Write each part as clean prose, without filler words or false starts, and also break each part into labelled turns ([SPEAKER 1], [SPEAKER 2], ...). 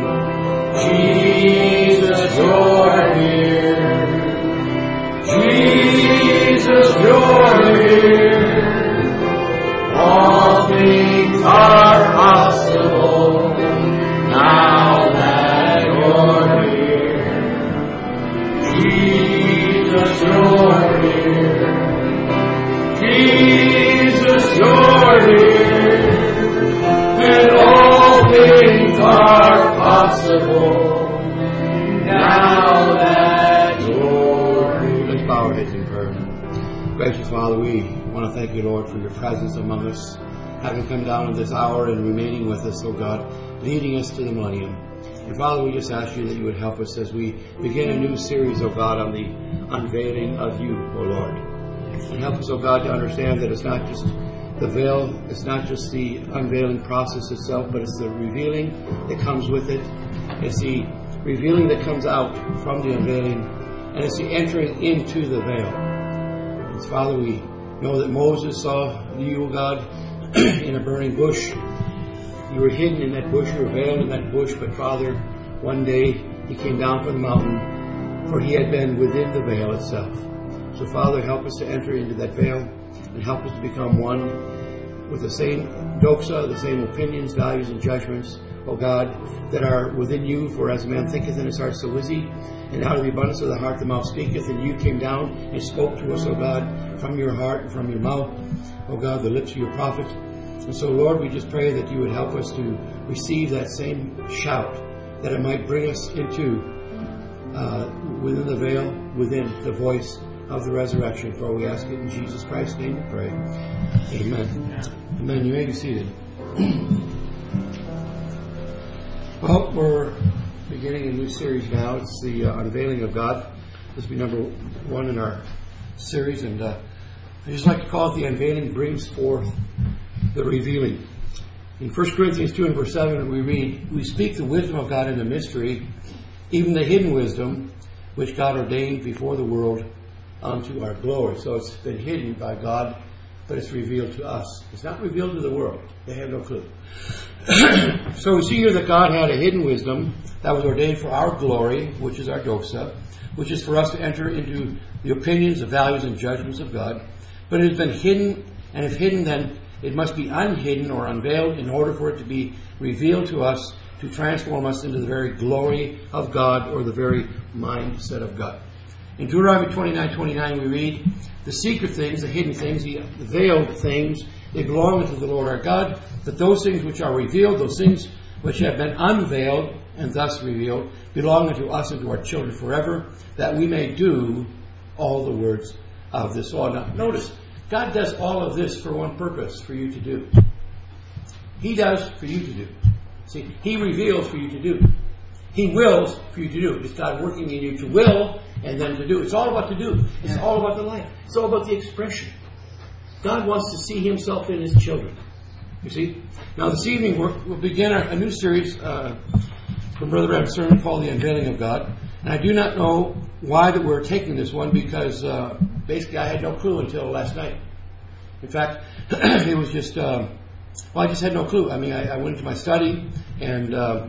[SPEAKER 1] Jesus, you're here. Jesus, you're here. All things are possible now that you're here. Jesus, you're here. Jesus, you're here. And all things are possible now that you're here.
[SPEAKER 2] Let's bow our heads in prayer. Gracious Father, we want to thank you, Lord, for your presence among us, having come down in this hour and remaining with us, oh God, leading us to the millennium. And Father, we just ask you that you would help us as we begin a new series, oh God, on the unveiling of you, oh Lord. And help us, oh God, to understand that it's not just the veil, it's not just the unveiling process itself, but it's the revealing that comes with it. It's the revealing that comes out from the unveiling, and it's the entering into the veil. And Father, we know that Moses saw you, O God, in a burning bush. You were hidden in that bush, you were veiled in that bush, but Father, one day he came down from the mountain, for he had been within the veil itself. So Father, help us to enter into that veil and help us to become one with the same doxa, the same opinions, values, and judgments, O God, that are within you. For as a man thinketh in his heart, so is he. And out of the abundance of the heart the mouth speaketh. And you came down and spoke to us, O God, from your heart and from your mouth, O God, the lips of your prophet. And so, Lord, we just pray that you would help us to receive that same shout, that it might bring us into, within the veil, within the voice of the resurrection. For we ask it in Jesus Christ's name we pray. Amen. Amen. You may be seated. Well, we're beginning a new series now. It's the Unveiling of God. This will be number 1 in our series. And I just like to call it The Unveiling Brings Forth the Revealing. In 1 Corinthians 2 and verse 7 we read, we speak the wisdom of God in the mystery, even the hidden wisdom, which God ordained before the world unto our glory. So it's been hidden by God, but it's revealed to us. It's not revealed to the world. They have no clue. So we see here that God had a hidden wisdom that was ordained for our glory, which is our doxa, which is for us to enter into the opinions, the values, and judgments of God. But it has been hidden, and if hidden, then it must be unhidden or unveiled in order for it to be revealed to us, to transform us into the very glory of God, or the very mindset of God. In Deuteronomy 29:29 we read, the secret things, the hidden things, the veiled things, they belong unto the Lord our God, but those things which are revealed, those things which have been unveiled and thus revealed, belong unto us and to our children forever, that we may do all the words of this law. Now notice, God does all of this for one purpose, for you to do. He does for you to do. See, He reveals for you to do. He wills for you to do. It's God working in you to will and then to do. It's all about to do. It's all about the life. It's all about the expression. God wants to see Himself in His children. You see? Now this evening we'll begin a new series from Brother Bram's sermon called The Unveiling of God. And I do not know why that we're taking this one, because basically I had no clue until last night. In fact, it was just... I just had no clue. I mean, I went into my study, and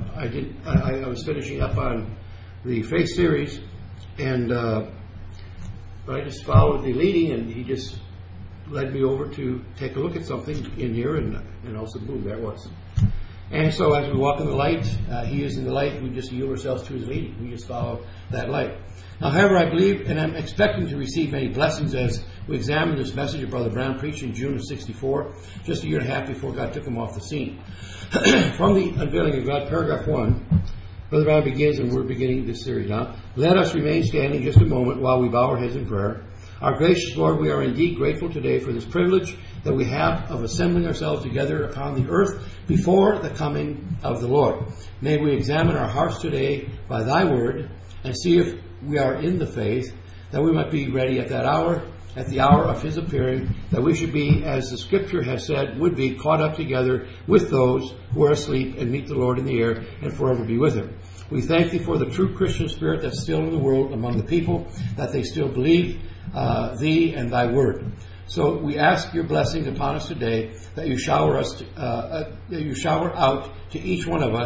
[SPEAKER 2] I was finishing up on the Faith series, and but I just followed the leading, and he just led me over to take a look at something in here, and also boom, there it was. And so as we walk in the light, He is in the light, we just yield ourselves to His leading. We just follow that light. Now, however, I believe, and I'm expecting to receive many blessings as we examine this message that Brother Brown preached in June of '64, just a year and a half before God took him off the scene. From the Unveiling of God, paragraph 1, Brother Brown begins, and we're beginning this series now. Let us remain standing just a moment while we bow our heads in prayer. Our gracious Lord, we are indeed grateful today for this privilege that we have of assembling ourselves together upon the earth before the coming of the Lord. May we examine our hearts today by Thy word and see if we are in the faith, that we might be ready at that hour, at the hour of His appearing, that we should be, as the Scripture has said, would be caught up together with those who are asleep and meet the Lord in the air and forever be with Him. We thank Thee for the true Christian spirit that's still in the world among the people, that they still believe Thee and Thy word. So we ask Your blessings upon us today, that You shower out to each one of us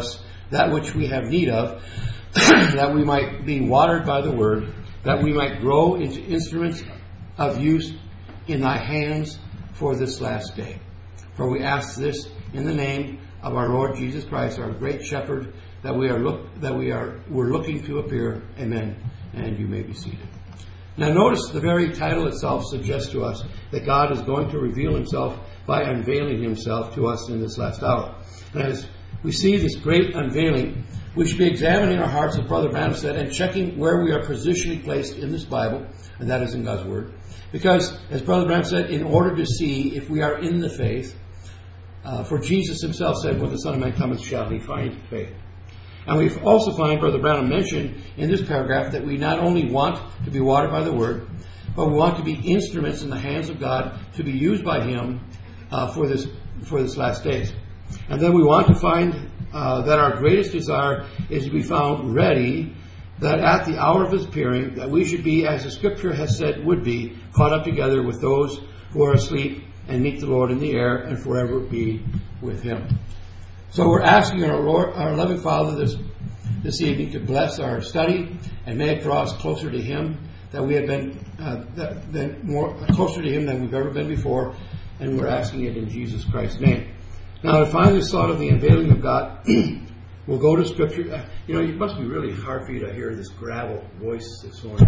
[SPEAKER 2] that which we have need of, that we might be watered by the word, that we might grow into instruments of use in thy hands for this last day. For we ask this in the name of our Lord Jesus Christ, our great shepherd, that we're looking to appear. Amen. And you may be seated. Now notice the very title itself suggests to us that God is going to reveal himself by unveiling himself to us in this last hour. And as we see this great unveiling, we should be examining our hearts, as Brother Branham said, and checking where we are positionally placed in this Bible, and that is in God's Word. Because, as Brother Branham said, in order to see if we are in the faith, for Jesus himself said, when the Son of Man cometh, shall he find faith. And we also find Brother Branham mentioned in this paragraph that we not only want to be watered by the Word, but we want to be instruments in the hands of God to be used by him for this last days. And then we want to find that our greatest desire is to be found ready, that at the hour of his appearing, that we should be, as the Scripture has said would be, caught up together with those who are asleep and meet the Lord in the air and forever be with him. So we're asking our loving Father this evening to bless our study and may it draw us closer to him, that we have been more closer to him than we've ever been before, and we're asking it in Jesus Christ's name. Now, to find this thought of the unveiling of God, we'll go to Scripture. It must be really hard for you to hear this gravel voice this morning.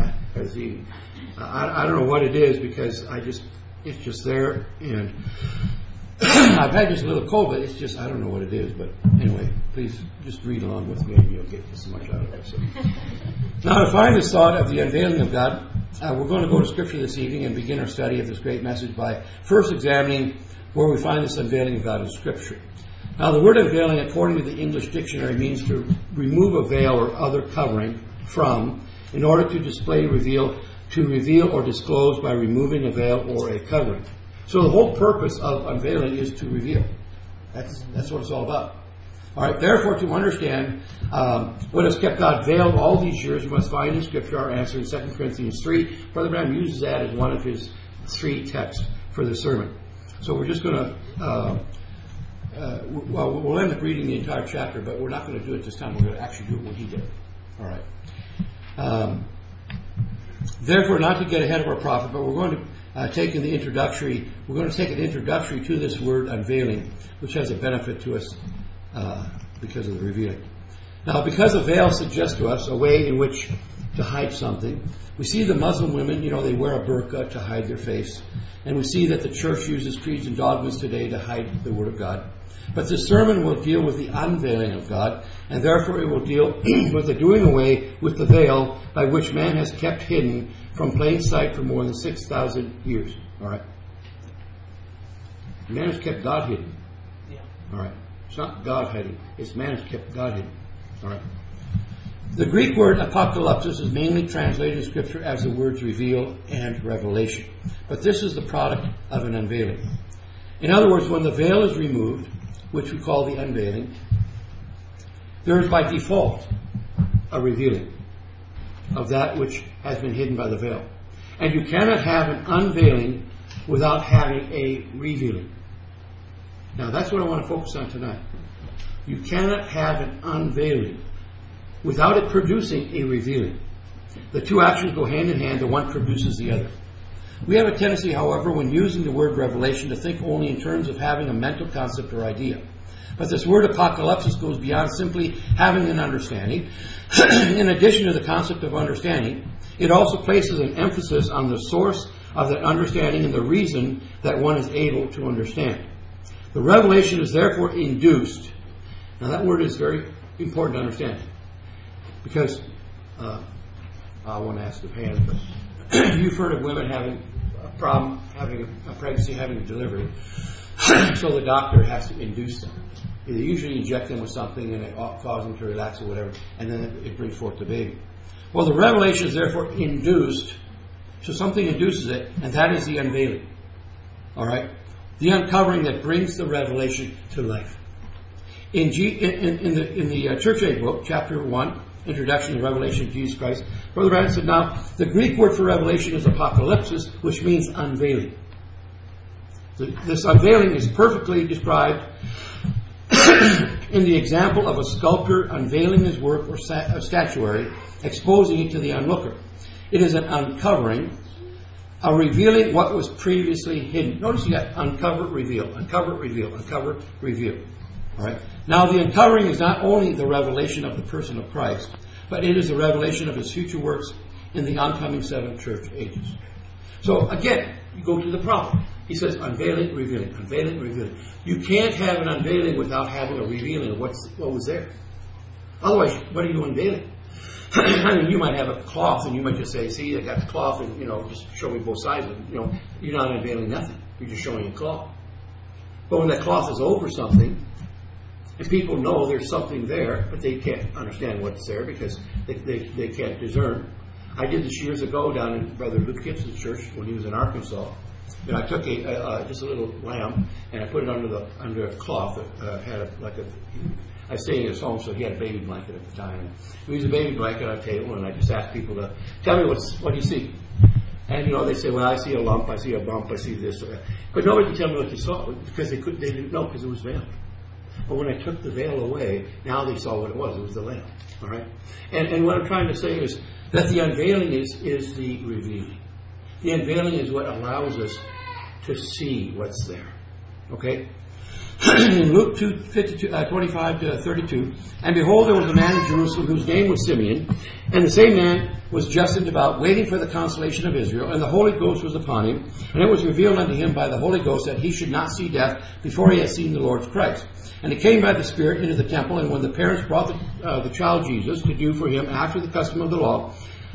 [SPEAKER 2] I don't know what it is, because it's just there, and I've had just a little cold, but it's just, I don't know what it is. But anyway, please just read along with me, and you'll get this much out of it. So. Now, to find this thought of the unveiling of God, we're going to go to Scripture this evening and begin our study of this great message by first examining where we find this unveiling of God in Scripture. Now, the word unveiling, according to the English dictionary, means to remove a veil or other covering from, in order to display, reveal or disclose by removing a veil or a covering. So the whole purpose of unveiling is to reveal. That's what it's all about. All right. Therefore, to understand what has kept God veiled all these years, we must find in Scripture our answer in 2 Corinthians 3. Brother Branham uses that as one of his 3 texts for the sermon. So we're just going to, we'll end up reading the entire chapter, but we're not going to do it this time. We're going to actually do it when he did it. All right. Therefore, not to get ahead of our prophet, but we're going to take an introductory to this word unveiling, which has a benefit to us because of the revealing. Now, because a veil suggests to us a way in which to hide something, we see the Muslim women, they wear a burqa to hide their face. And we see that the church uses creeds and dogmas today to hide the Word of God. But this sermon will deal with the unveiling of God, and therefore it will deal with the doing away with the veil by which man has kept hidden from plain sight for more than 6,000 years. All right? Man has kept God hidden. Yeah. All right? It's not God hiding. It's man has kept God hidden. All right? The Greek word apocalypsis is mainly translated in Scripture as the words reveal and revelation. But this is the product of an unveiling. In other words, when the veil is removed, which we call the unveiling, there is by default a revealing of that which has been hidden by the veil. And you cannot have an unveiling without having a revealing. Now that's what I want to focus on tonight. You cannot have an unveiling without it producing a revealing. The two actions go hand in hand, the one produces the other. We have a tendency, however, when using the word revelation, to think only in terms of having a mental concept or idea. But this word apocalypsis goes beyond simply having an understanding. In addition to the concept of understanding, it also places an emphasis on the source of that understanding and the reason that one is able to understand. The revelation is therefore induced. Now that word is very important to understand. Because, I won't ask the hands, but you've heard of women having a problem, having a pregnancy, having a delivery. So the doctor has to induce them. They usually inject them with something and it causes them to relax or whatever, and then it brings forth the baby. Well, the revelation is therefore induced, so something induces it, and that is the unveiling. All right? The uncovering that brings the revelation to life. In the Church Age book, chapter 1, Introduction to the Revelation of Jesus Christ, Brother Branham said, now, the Greek word for revelation is apocalypsis, which means unveiling. This unveiling is perfectly described in the example of a sculptor unveiling his work or statuary, exposing it to the onlooker. It is an uncovering, a revealing what was previously hidden. Notice you got uncover, reveal, uncover, reveal, uncover, reveal. All right. Now the uncovering is not only the revelation of the person of Christ, but it is a revelation of his future works in the oncoming 7 church ages. So again, you go to the problem. He says unveiling, revealing, unveiling, revealing. You can't have an unveiling without having a revealing of what was there. Otherwise, what are you unveiling? I mean, you might have a cloth and you might just say, see, I got the cloth and, just show me both sides. And, you're not unveiling nothing. You're just showing a cloth. But when that cloth is over something, and people know there's something there, but they can't understand what's there because they can't discern. I did this years ago down in Brother Luke Gibson's church when he was in Arkansas. I took just a little lamb and I put it under a cloth that had I was staying at his home, so he had a baby blanket at the time. We used a baby blanket on a table, and I just asked people to tell me what do you see. And they say, well, I see a lump, I see a bump, I see this. But nobody could tell me what they saw because they didn't know because it was veiled. But when I took the veil away, now they saw what it was. It was the lamb. All right. And what I'm trying to say is that the unveiling is the revealing. The unveiling is what allows us to see what's there. Okay? In Luke 25 to 32, and behold, there was a man in Jerusalem whose name was Simeon, and the same man was just and devout, waiting for the consolation of Israel, and the Holy Ghost was upon him, and it was revealed unto him by the Holy Ghost that he should not see death before he had seen the Lord's Christ. And he came by the Spirit into the temple, and when the parents brought the child Jesus to do for him after the custom of the law,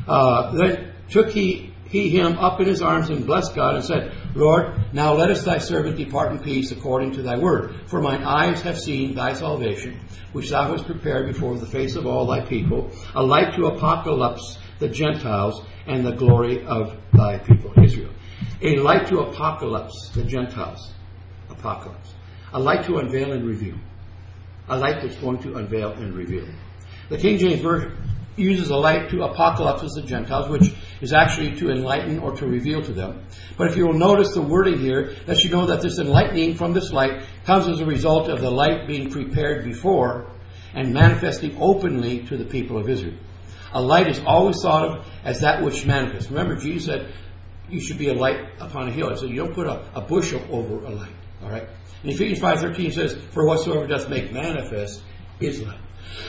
[SPEAKER 2] then took he him up in his arms and blessed God and said, Lord, now lettest thy servant depart in peace according to thy word. For mine eyes have seen thy salvation, which thou hast prepared before the face of all thy people, a light to apocalypse the Gentiles and the glory of thy people Israel. A light to apocalypse the Gentiles. Apocalypse. A light to unveil and reveal. A light that's going to unveil and reveal. The King James Version uses a light to apocalypse the Gentiles, which is actually to enlighten or to reveal to them. But if you will notice the wording here, that you know that this enlightening from this light comes as a result of the light being prepared before and manifesting openly to the people of Israel. A light is always thought of as that which manifests. Remember, Jesus said you should be a light upon a hill. So you don't put a bushel over a light. All right. In Ephesians 5:13 says, for whatsoever doth make manifest is light.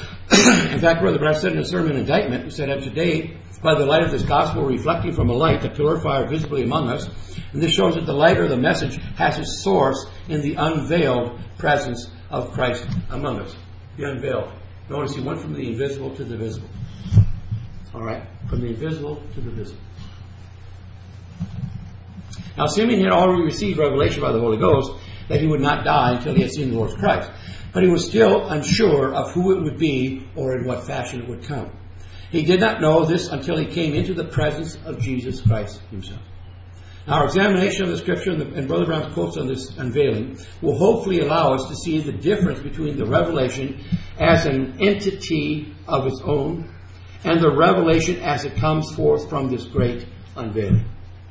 [SPEAKER 2] In fact, Brother Branham said in a sermon indictment, he said, today, by the light of this gospel reflecting from a light, a pillar of fire visibly among us, and this shows that the light or the message has its source in the unveiled presence of Christ among us. The unveiled. Notice he went from the invisible to the visible. All right? From the invisible to the visible. Now, Simeon had already received revelation by the Holy Ghost that he would not die until he had seen the Lord's Christ. But he was still unsure of who it would be or in what fashion it would come. He did not know this until he came into the presence of Jesus Christ himself. Now, our examination of the Scripture and Brother Brown's quotes on this unveiling will hopefully allow us to see the difference between the revelation as an entity of its own and the revelation as it comes forth from this great unveiling.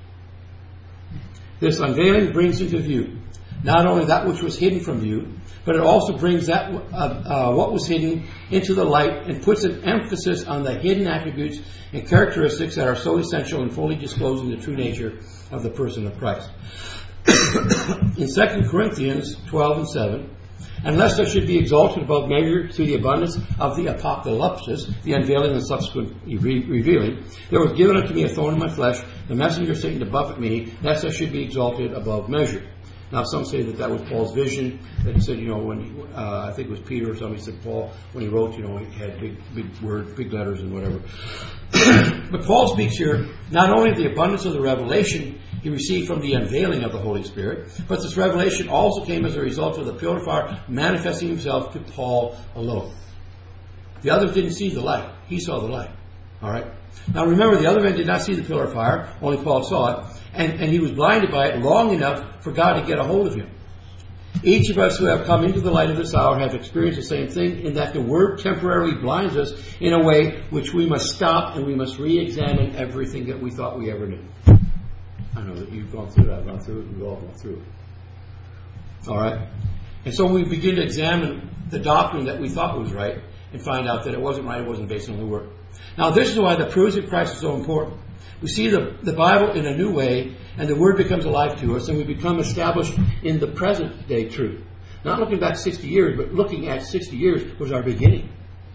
[SPEAKER 2] This unveiling brings into view not only that which was hidden from view, but it also brings that what was hidden into the light and puts an emphasis on the hidden attributes and characteristics that are so essential in fully disclosing the true nature of the person of Christ. In 2 Corinthians 12:7, unless there should be exalted above measure through the abundance of the apocalypsis, the unveiling and subsequent revealing, there was given unto me a thorn in my flesh, the messenger Satan to buffet me, lest I should be exalted above measure. Now, some say that was Paul's vision, that he said, when I think it was Peter or somebody said Paul, when he wrote, he had big words, big letters and whatever. But Paul speaks here not only of the abundance of the revelation he received from the unveiling of the Holy Spirit, but this revelation also came as a result of the pillar of fire manifesting himself to Paul alone. The others didn't see the light. He saw the light. All right? Now remember, the other men did not see the pillar of fire. Only Paul saw it. And he was blinded by it long enough for God to get a hold of him. Each of us who have come into the light of this hour have experienced the same thing, in that the Word temporarily blinds us in a way which we must stop and we must re-examine everything that we thought we ever knew. I know that you've gone through it, I've gone through it, we've all gone through it. All right? And so when we begin to examine the doctrine that we thought was right and find out that it wasn't right, it wasn't based on the Word. Now, this is why the proofs of Christ is so important. We see the Bible in a new way, and the Word becomes alive to us, and we become established in the present day truth. Not looking back 60 years, but looking at 60 years was our beginning.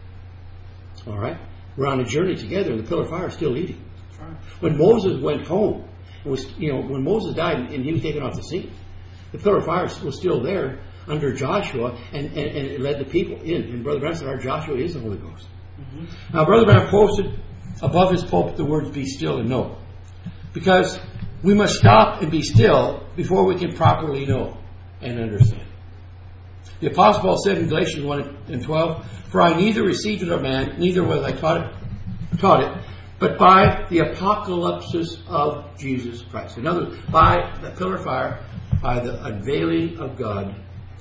[SPEAKER 2] All right? We're on a journey together, and the pillar of fire is still leading. Right. When Moses went home, when Moses died and he was taken off the scene, the pillar of fire was still there under Joshua, and it led the people in. And Brother Branham said, our Joshua is the Holy Ghost. Mm-hmm. Now, Brother Branham posted above his pulpit the words, be still and know. Because we must stop and be still before we can properly know and understand. The Apostle Paul said in Galatians 1 and 12, for I neither received it of man, neither was I taught it, but by the apocalypsis of Jesus Christ. In other words, by the pillar of fire, by the unveiling of God,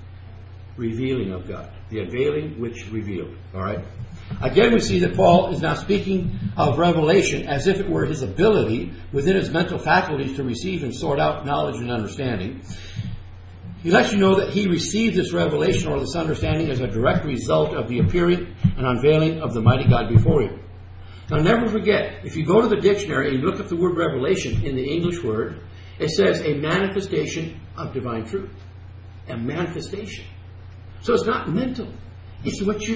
[SPEAKER 2] revealing of God. The unveiling which revealed. All right? Again, we see that Paul is now speaking of revelation as if it were his ability within his mental faculties to receive and sort out knowledge and understanding. He lets you know that he received this revelation or this understanding as a direct result of the appearing and unveiling of the mighty God before him. Now, never forget, if you go to the dictionary and you look up the word revelation in the English word, it says a manifestation of divine truth. A manifestation. So it's not mental. It's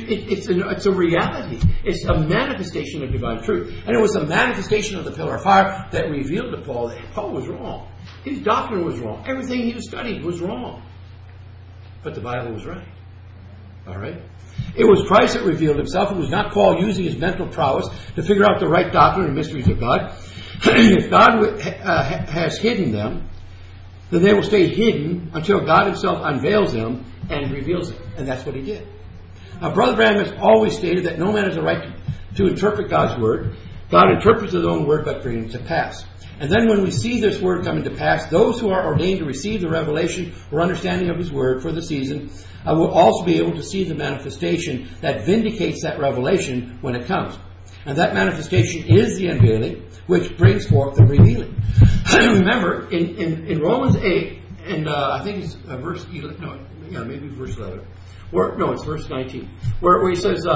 [SPEAKER 2] a reality. It's a manifestation of divine truth. And it was a manifestation of the pillar of fire that revealed to Paul that Paul was wrong. His doctrine was wrong. Everything he was studying was wrong. But the Bible was right. All right? It was Christ that revealed himself. It was not Paul using his mental prowess to figure out the right doctrine and mysteries of God. If God has hidden them, then they will stay hidden until God himself unveils them and reveals them. And that's what he did. Now, Brother Branham has always stated that no man has a right to interpret God's word. God interprets his own word by bringing it to pass. And then when we see this word coming to pass, those who are ordained to receive the revelation or understanding of his word for the season will also be able to see the manifestation that vindicates that revelation when it comes. And that manifestation is the unveiling, which brings forth the revealing. Remember, in Romans 8, and I think it's verse 11, maybe verse 11. It's verse 19, where he says,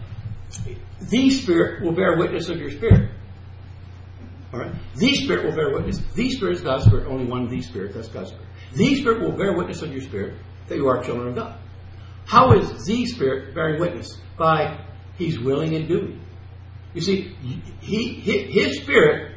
[SPEAKER 2] the Spirit will bear witness of your spirit. All right? The Spirit will bear witness. The Spirit is God's Spirit. Only one the Spirit. That's God's Spirit. The Spirit will bear witness of your spirit that you are children of God. How is the Spirit bearing witness? By He's willing and doing. You see, His Spirit,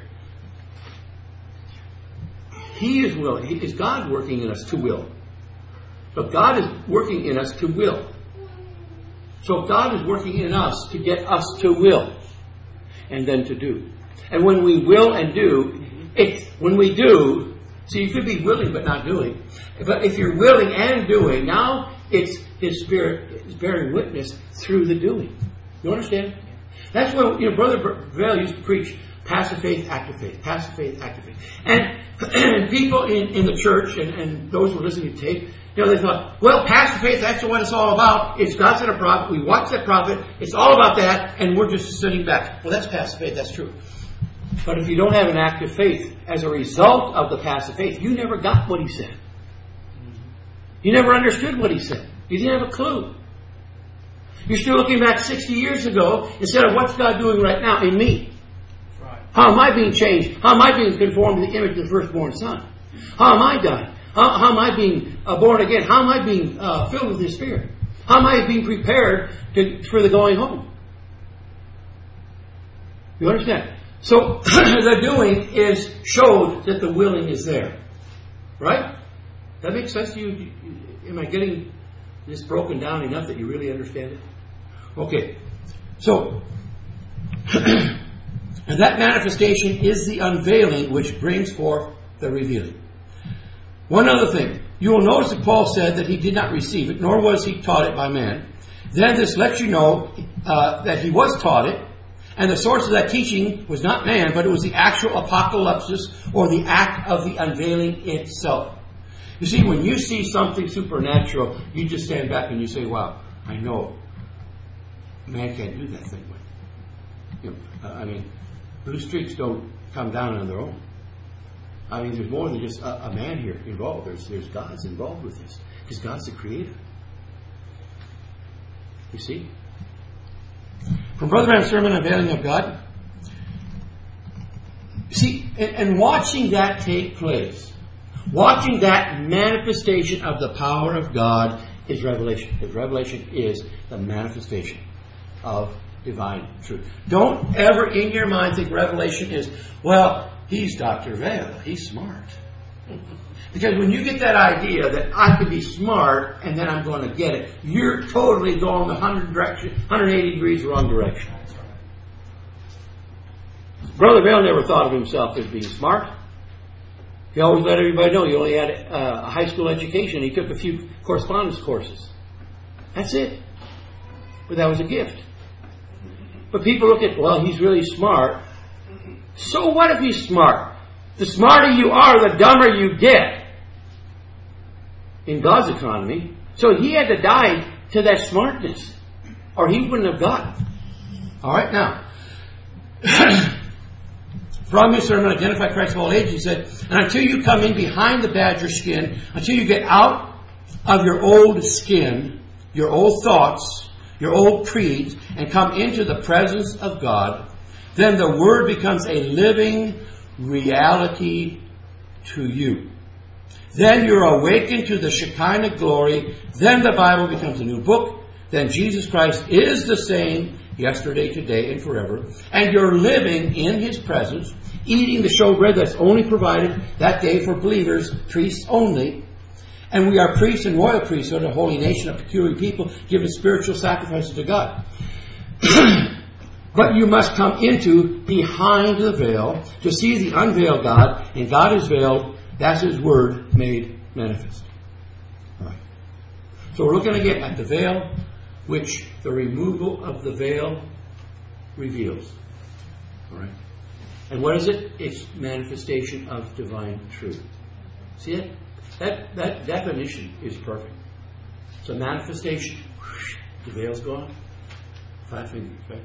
[SPEAKER 2] He is willing. Is God working in us to will? But God is working in us to will. So God is working in us to get us to will and then to do. And when we will and do, when we do, see, you could be willing but not doing. But if you're willing and doing, now it's His Spirit is bearing witness through the doing. You understand? That's what Brother Vail used to preach. Passive faith, active faith. Passive faith, active faith. And people in the church and those who are listening to tape, they thought, well, passive faith, that's what it's all about. It's God sent a prophet. We watch that prophet. It's all about that. And we're just sitting back. Well, that's passive faith. That's true. But if you don't have an active faith as a result of the passive faith, you never got what he said. You never understood what he said. You didn't have a clue. You're still looking back 60 years ago instead of what's God doing right now in me. Right. How am I being changed? How am I being conformed to the image of the firstborn Son? How am I done? How am I being born again? How am I being filled with His Spirit? How am I being prepared for the going home? You understand? So the doing is showed that the willing is there. Right? That makes sense to you? Am I getting this broken down enough that you really understand it? Okay. So, and that manifestation is the unveiling which brings forth the revealing. One other thing. You will notice that Paul said that he did not receive it, nor was he taught it by man. Then this lets you know that he was taught it, and the source of that teaching was not man, but it was the actual apocalypsis, or the act of the unveiling itself. You see, when you see something supernatural, you just stand back and you say, wow, I know. Man can't do that thing. Blue streaks don't come down on their own. There's more than just a man here involved. There's God's involved with this. Because God's the creator. You see? From Brother Branham's sermon, Unveiling of God. See, and watching that take place, watching that manifestation of the power of God is revelation. Because revelation is the manifestation of divine truth. Don't ever in your mind think revelation is, well, he's Dr. Vale, he's smart. Because when you get that idea that I could be smart and then I'm going to get it, you're totally going 180 degrees wrong direction. Brother Vale never thought of himself as being smart. He always let everybody know he only had a high school education. He took a few correspondence courses. That's it. But that was a gift. But people look at, well, he's really smart. So what if he's smart? The smarter you are, the dumber you get. In God's economy. So he had to die to that smartness. Or he wouldn't have got it. Alright, now. From his sermon, Identify Christ of All Ages, he said, and until you come in behind the badger skin, until you get out of your old skin, your old thoughts, your old creeds, and come into the presence of God, then the Word becomes a living reality to you. Then you're awakened to the Shekinah glory. Then the Bible becomes a new book. Then Jesus Christ is the same yesterday, today, and forever. And you're living in His presence, eating the showbread that's only provided that day for believers, priests only. And we are priests and royal priesthood, a holy nation, a peculiar people, giving spiritual sacrifices to God. But you must come into behind the veil to see the unveiled God. And God is veiled. That's His Word made manifest. All right. So we're looking again at the veil, which the removal of the veil reveals. All right. And what is it? It's manifestation of divine truth. See it? That definition is perfect. It's a manifestation. The veil's gone. 5 fingers, right?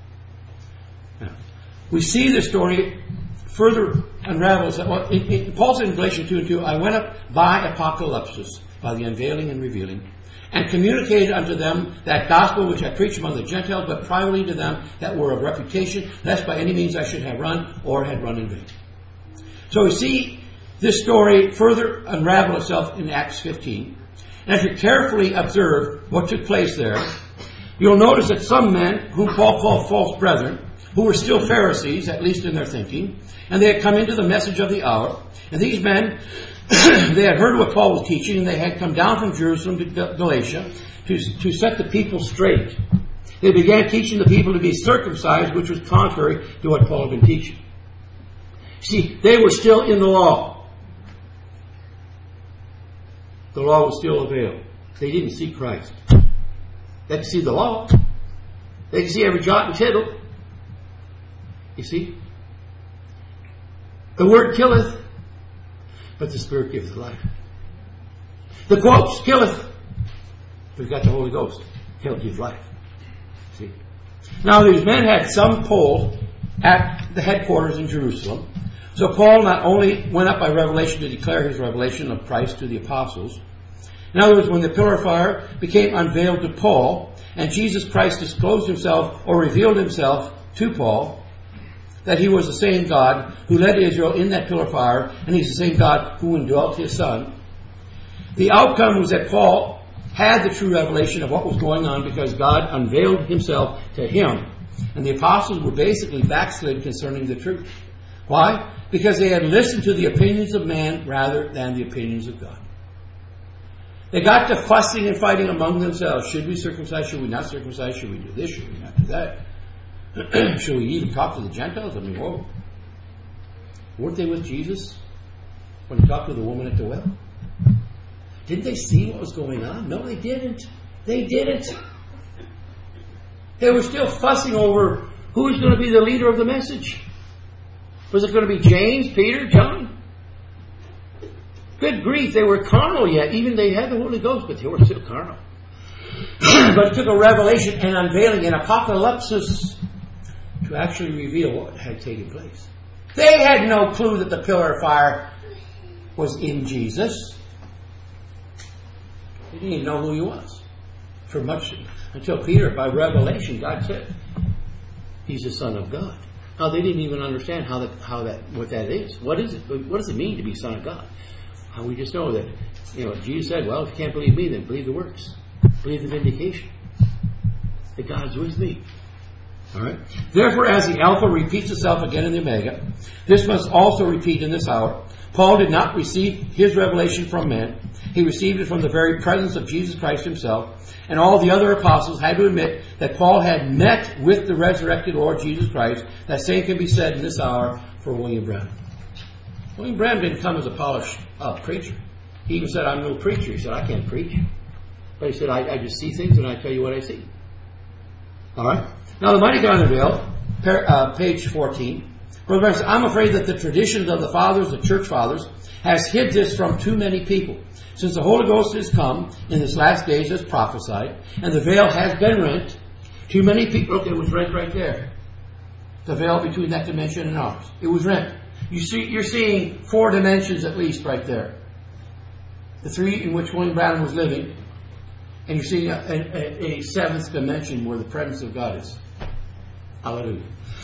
[SPEAKER 2] Now, we see the story further unravels. Well, Paul said in Galatians 2:2, I went up by apocalypsis, by the unveiling and revealing, and communicated unto them that gospel which I preached among the Gentiles, but privately to them that were of reputation, lest by any means I should have run or had run in vain. So we see this story further unravel itself in Acts 15. And if you carefully observe what took place there, you'll notice that some men, whom Paul called false brethren, who were still Pharisees, at least in their thinking, and they had come into the message of the hour. And these men, they had heard what Paul was teaching, and they had come down from Jerusalem to Galatia to set the people straight. They began teaching the people to be circumcised, which was contrary to what Paul had been teaching. See, they were still in the law. The law was still a veil. They didn't see Christ. They could see the law. They could see every jot and tittle. You see? The word killeth, but the Spirit giveth life. The quotes killeth, but we've got the Holy Ghost. He'll give life. See? Now these men had some pull at the headquarters in Jerusalem. So Paul not only went up by revelation to declare his revelation of Christ to the apostles. In other words, when the pillar of fire became unveiled to Paul, and Jesus Christ disclosed himself or revealed himself to Paul, that he was the same God who led Israel in that pillar of fire, and he's the same God who indwelt his Son. The outcome was that Paul had the true revelation of what was going on because God unveiled himself to him. And the apostles were basically backslid concerning the truth. Why? Because they had listened to the opinions of man rather than the opinions of God. They got to fussing and fighting among themselves. Should we circumcise? Should we not circumcise? Should we do this? Should we not do that? Should we even talk to the Gentiles? I mean, whoa. Weren't they with Jesus when he talked to the woman at the well? Didn't they see what was going on? No, they didn't. They didn't. They were still fussing over who was going to be the leader of the message. Was it going to be James, Peter, John? Good grief, they were carnal yet. Even they had the Holy Ghost, but they were still carnal. But it took a revelation and unveiling, an apocalypsis, to actually reveal what had taken place. They had no clue that the pillar of fire was in Jesus. They didn't even know who he was. For much until Peter, by revelation, God said, He's the Son of God. Now, they didn't even understand what that is. What is it? What does it mean to be Son of God? We just know that, Jesus said, well, if you can't believe me, then believe the works. Believe the vindication. That God's with me. All right. Therefore, as the Alpha repeats itself again in the Omega, this must also repeat in this hour. Paul did not receive his revelation from men. He received it from the very presence of Jesus Christ himself. And all the other apostles had to admit that Paul had met with the resurrected Lord Jesus Christ. That same can be said in this hour for William Branham. William Branham didn't come as a polished preacher. He even said, I'm no preacher. He said, I can't preach. But he said, I just see things and I tell you what I see. All right. Now, the Mighty God Unveiled, page 14. Brother Branham said, I'm afraid that the traditions of the fathers, the church fathers, has hid this from too many people. Since the Holy Ghost has come in this last days as prophesied, and the veil has been rent, too many people... Look, it was rent right there. The veil between that dimension and ours. It was rent. You're seeing 4 dimensions at least right there. The 3 in which William Branham was living, and you're seeing a 7th dimension where the presence of God is. Hallelujah.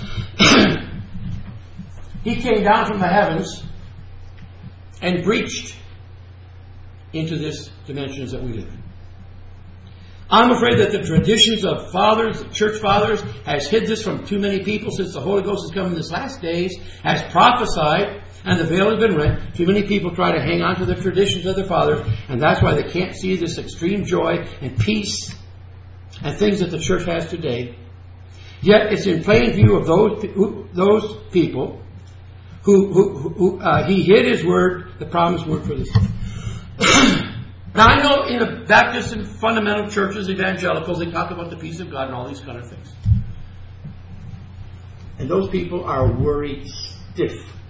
[SPEAKER 2] He came down from the heavens and breached into this dimensions that we live in. I'm afraid that the traditions of fathers, church fathers, has hid this from too many people since the Holy Ghost has come in this last days, has prophesied, and the veil has been rent. Too many people try to hang on to the traditions of their fathers, and that's why they can't see this extreme joy and peace and things that the church has today. Yet it's in plain view of those people who he hid his word, the promised word for this. Now, I know in the Baptist and fundamental churches, evangelicals, they talk about the peace of God and all these kind of things. And those people are worried stiff.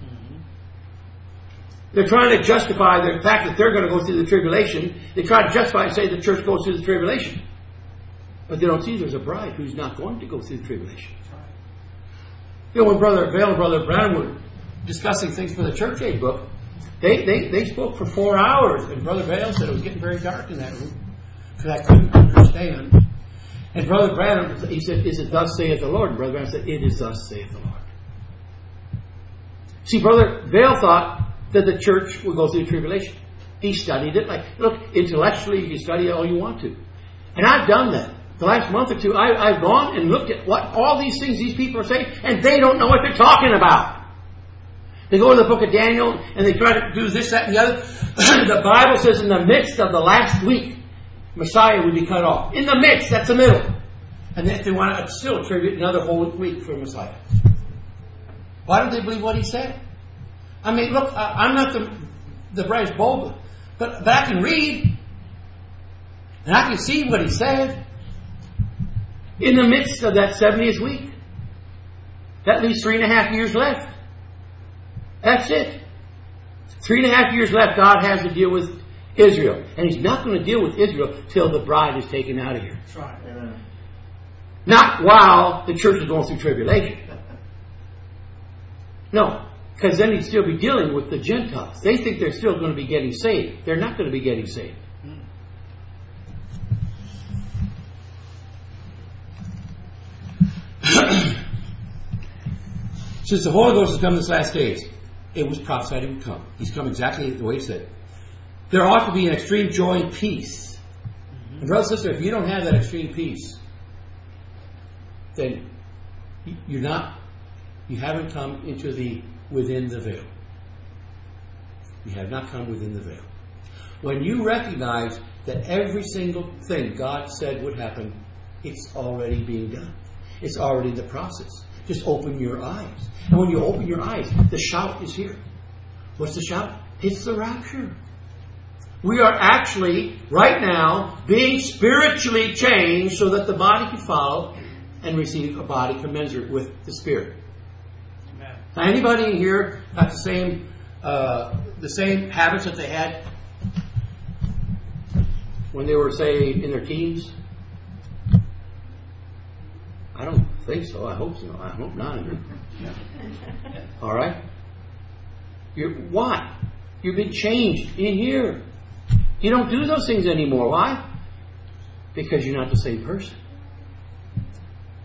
[SPEAKER 2] They're trying to justify the fact that they're going to go through the tribulation. They try to justify and say the church goes through the tribulation. But they don't see there's a bride who's not going to go through the tribulation. When Brother Vail and Brother Brown were discussing things for the Church Age book, they spoke for 4 hours, and Brother Vail said it was getting very dark in that room because I couldn't understand. And Brother Branham, he said, is it thus saith the Lord? And Brother Branham said, it is thus saith the Lord. See, Brother Vail thought that the church would go through the tribulation. He studied it. Look, intellectually you can study it all you want to. And I've done that. The last month or two, I've gone and looked at what all these things these people are saying, and they don't know what they're talking about. They go to the book of Daniel, and they try to do this, that, and the other. The Bible says in the midst of the last week, Messiah would be cut off. In the midst, that's the middle. And if they want to still attribute another whole week for Messiah. Why don't they believe what he said? I mean, look, I'm not the brightest bulb, but I can read, and I can see what he said. In the midst of that 70th week, that leaves 3.5 years left. That's it. 3.5 years left, God has to deal with Israel. And He's not going to deal with Israel till the bride is taken out of here.
[SPEAKER 1] That's right. Amen.
[SPEAKER 2] Not while the church is going through tribulation. No, because then He'd still be dealing with the Gentiles. They think they're still going to be getting saved. They're not going to be getting saved. Since the Holy Ghost has come in this last days, it was prophesied He would come. He's come exactly the way He said. There ought to be an extreme joy and peace. And brother and sister, if you don't have that extreme peace, then you haven't come into within the veil. You have not come within the veil. When you recognize that every single thing God said would happen, it's already being done. It's already in the process. Just open your eyes. And when you open your eyes, the shout is here. What's the shout? It's the rapture. We are actually, right now, being spiritually changed so that the body can follow and receive a body commensurate with the Spirit. Amen. Now, anybody in here got the same habits that they had when they were, say, in their teens? I don't think so. I hope so. I hope not. All right? Why? You've been changed in here. You don't do those things anymore. Why? Because you're not the same person.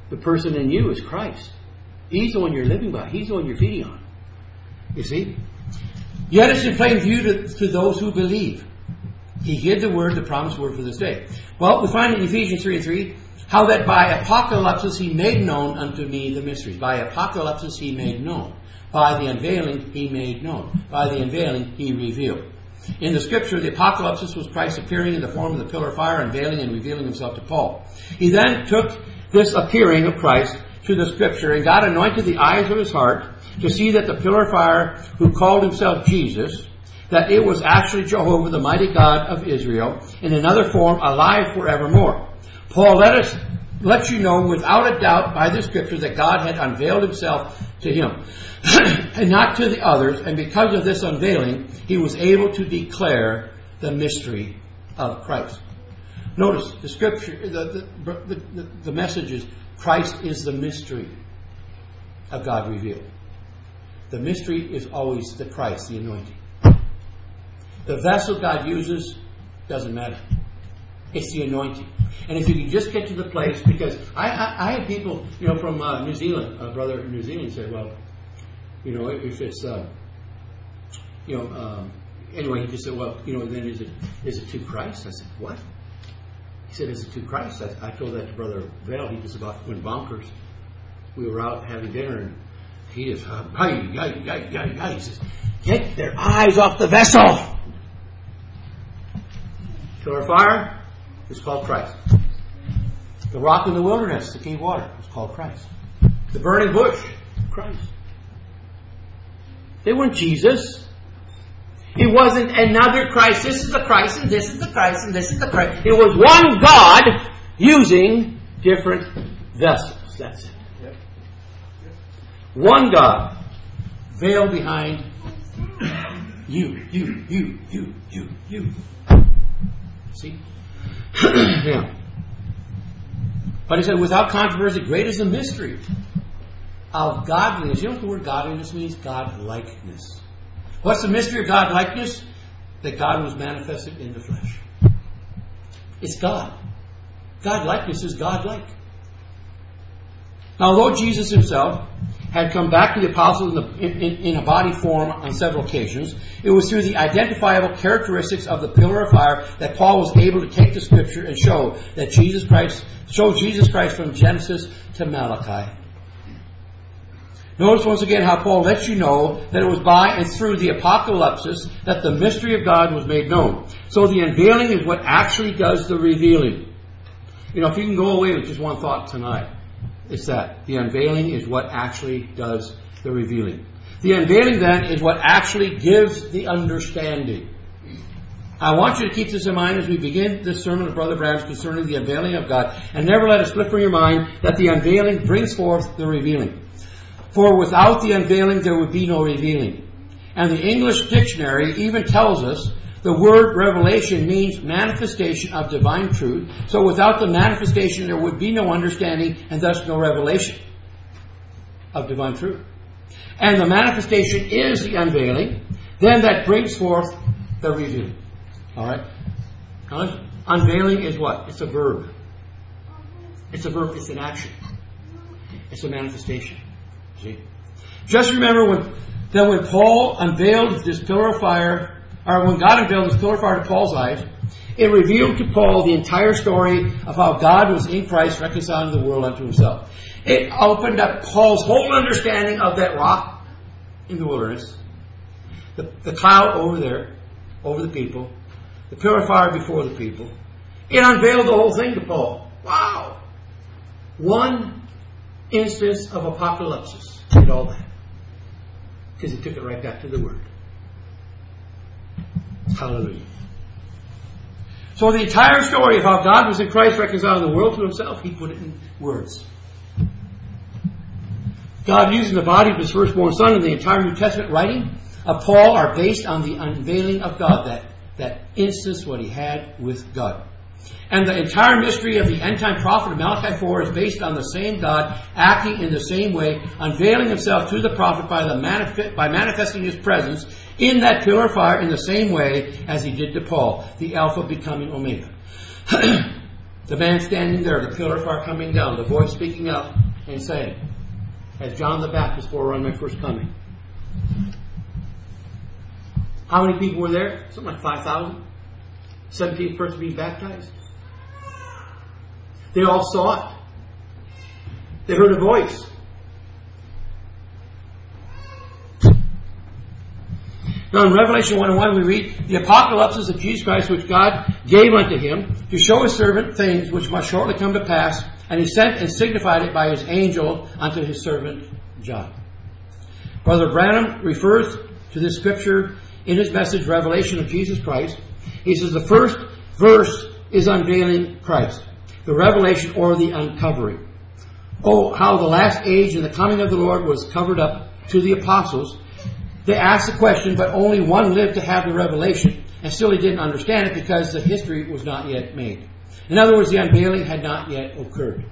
[SPEAKER 2] The person in you is Christ. He's the one you're living by. He's the one you're feeding on. You see? Yet it's in plain view to those who believe. He hid the promised word for this day. Well, we find in Ephesians 3:3, how that by apocalypsis he made known unto me the mysteries. By apocalypsis he made known. By the unveiling he made known. By the unveiling he revealed. In the scripture, the apocalypsis was Christ appearing in the form of the pillar of fire, unveiling and revealing himself to Paul. He then took this appearing of Christ to the scripture, and God anointed the eyes of his heart to see that the pillar of fire, who called himself Jesus, that it was actually Jehovah, the mighty God of Israel, in another form, alive forevermore. Paul let you know without a doubt by the scripture that God had unveiled himself to him, and not to the others, and because of this unveiling, he was able to declare the mystery of Christ. Notice the scripture, the message is Christ is the mystery of God revealed. The mystery is always the Christ, the anointing. The vessel God uses doesn't matter. It's the anointing. And if you can just get to the place, because I had people, from New Zealand, a brother in New Zealand said, well, if it's, anyway, he just said, well, then is it to Christ? I said, what? He said, is it to Christ? I told that to Brother Vail. He just about went bonkers. We were out having dinner, and he just, he says, get their eyes off the vessel. Pillar of fire is called Christ. The rock in the wilderness, the cave water, is called Christ. The burning bush, Christ. They weren't Jesus. It wasn't another Christ. This is the Christ, and this is the Christ, and this is the Christ. It was one God using different vessels. That's it. Yep. One God, veiled behind you. See? Yeah. But he said, without controversy, great is the mystery of godliness. You know what the word godliness means? God-likeness. What's the mystery of God-likeness? That God was manifested in the flesh. It's God. God-likeness is God-like. Now, although Jesus himself had come back to the apostles in a body form on several occasions, it was through the identifiable characteristics of the pillar of fire that Paul was able to take the scripture and show Jesus Christ from Genesis to Malachi. Notice once again how Paul lets you know that it was by and through the apocalypsis that the mystery of God was made known. So the unveiling is what actually does the revealing. If you can go away with just one thought tonight, it's that. The unveiling is what actually does the revealing. The unveiling then is what actually gives the understanding. I want you to keep this in mind as we begin this sermon of Brother Branham's concerning the unveiling of God, and never let it slip from your mind that the unveiling brings forth the revealing. For without the unveiling there would be no revealing. And the English dictionary even tells us the word revelation means manifestation of divine truth. So without the manifestation there would be no understanding and thus no revelation of divine truth. And the manifestation is the unveiling. Then that brings forth the revealing. Alright? Unveiling is what? It's a verb. It's a verb. It's an action. It's a manifestation. See? Just remember when Paul unveiled this pillar of fire, or when God unveiled this pillar of fire to Paul's eyes, it revealed to Paul the entire story of how God was in Christ reconciling the world unto himself. It opened up Paul's whole understanding of that rock in the wilderness, the cloud over there, over the people, the pillar of fire before the people. It unveiled the whole thing to Paul. Wow! One instance of apocalypse did all that. Because he took it right back to the Word. Hallelujah. So the entire story of how God was in Christ reconciling the world to himself, he put it in words. God using the body of his firstborn son and the entire New Testament writing of Paul are based on the unveiling of God, that instance what he had with God. And the entire mystery of the end-time prophet of Malachi 4 is based on the same God acting in the same way, unveiling himself to the prophet by manifesting his presence in that pillar of fire in the same way as he did to Paul, the Alpha becoming Omega. The man standing there, the pillar of fire coming down, the voice speaking up and saying, as John the Baptist forerun my first coming. How many people were there? Something like 5,000. 17th person being baptized. They all saw it. They heard a voice. Now in Revelation 1:1 we read, the apocalypse of Jesus Christ which God gave unto him to show his servant things which must shortly come to pass, and he sent and signified it by his angel unto his servant John. Brother Branham refers to this scripture in his message, Revelation of Jesus Christ. He says the first verse is unveiling Christ, the revelation or the uncovering. Oh, how the last age and the coming of the Lord was covered up to the apostles. They asked the question, but only one lived to have the revelation, and still he didn't understand it because the history was not yet made. In other words, the unveiling had not yet occurred.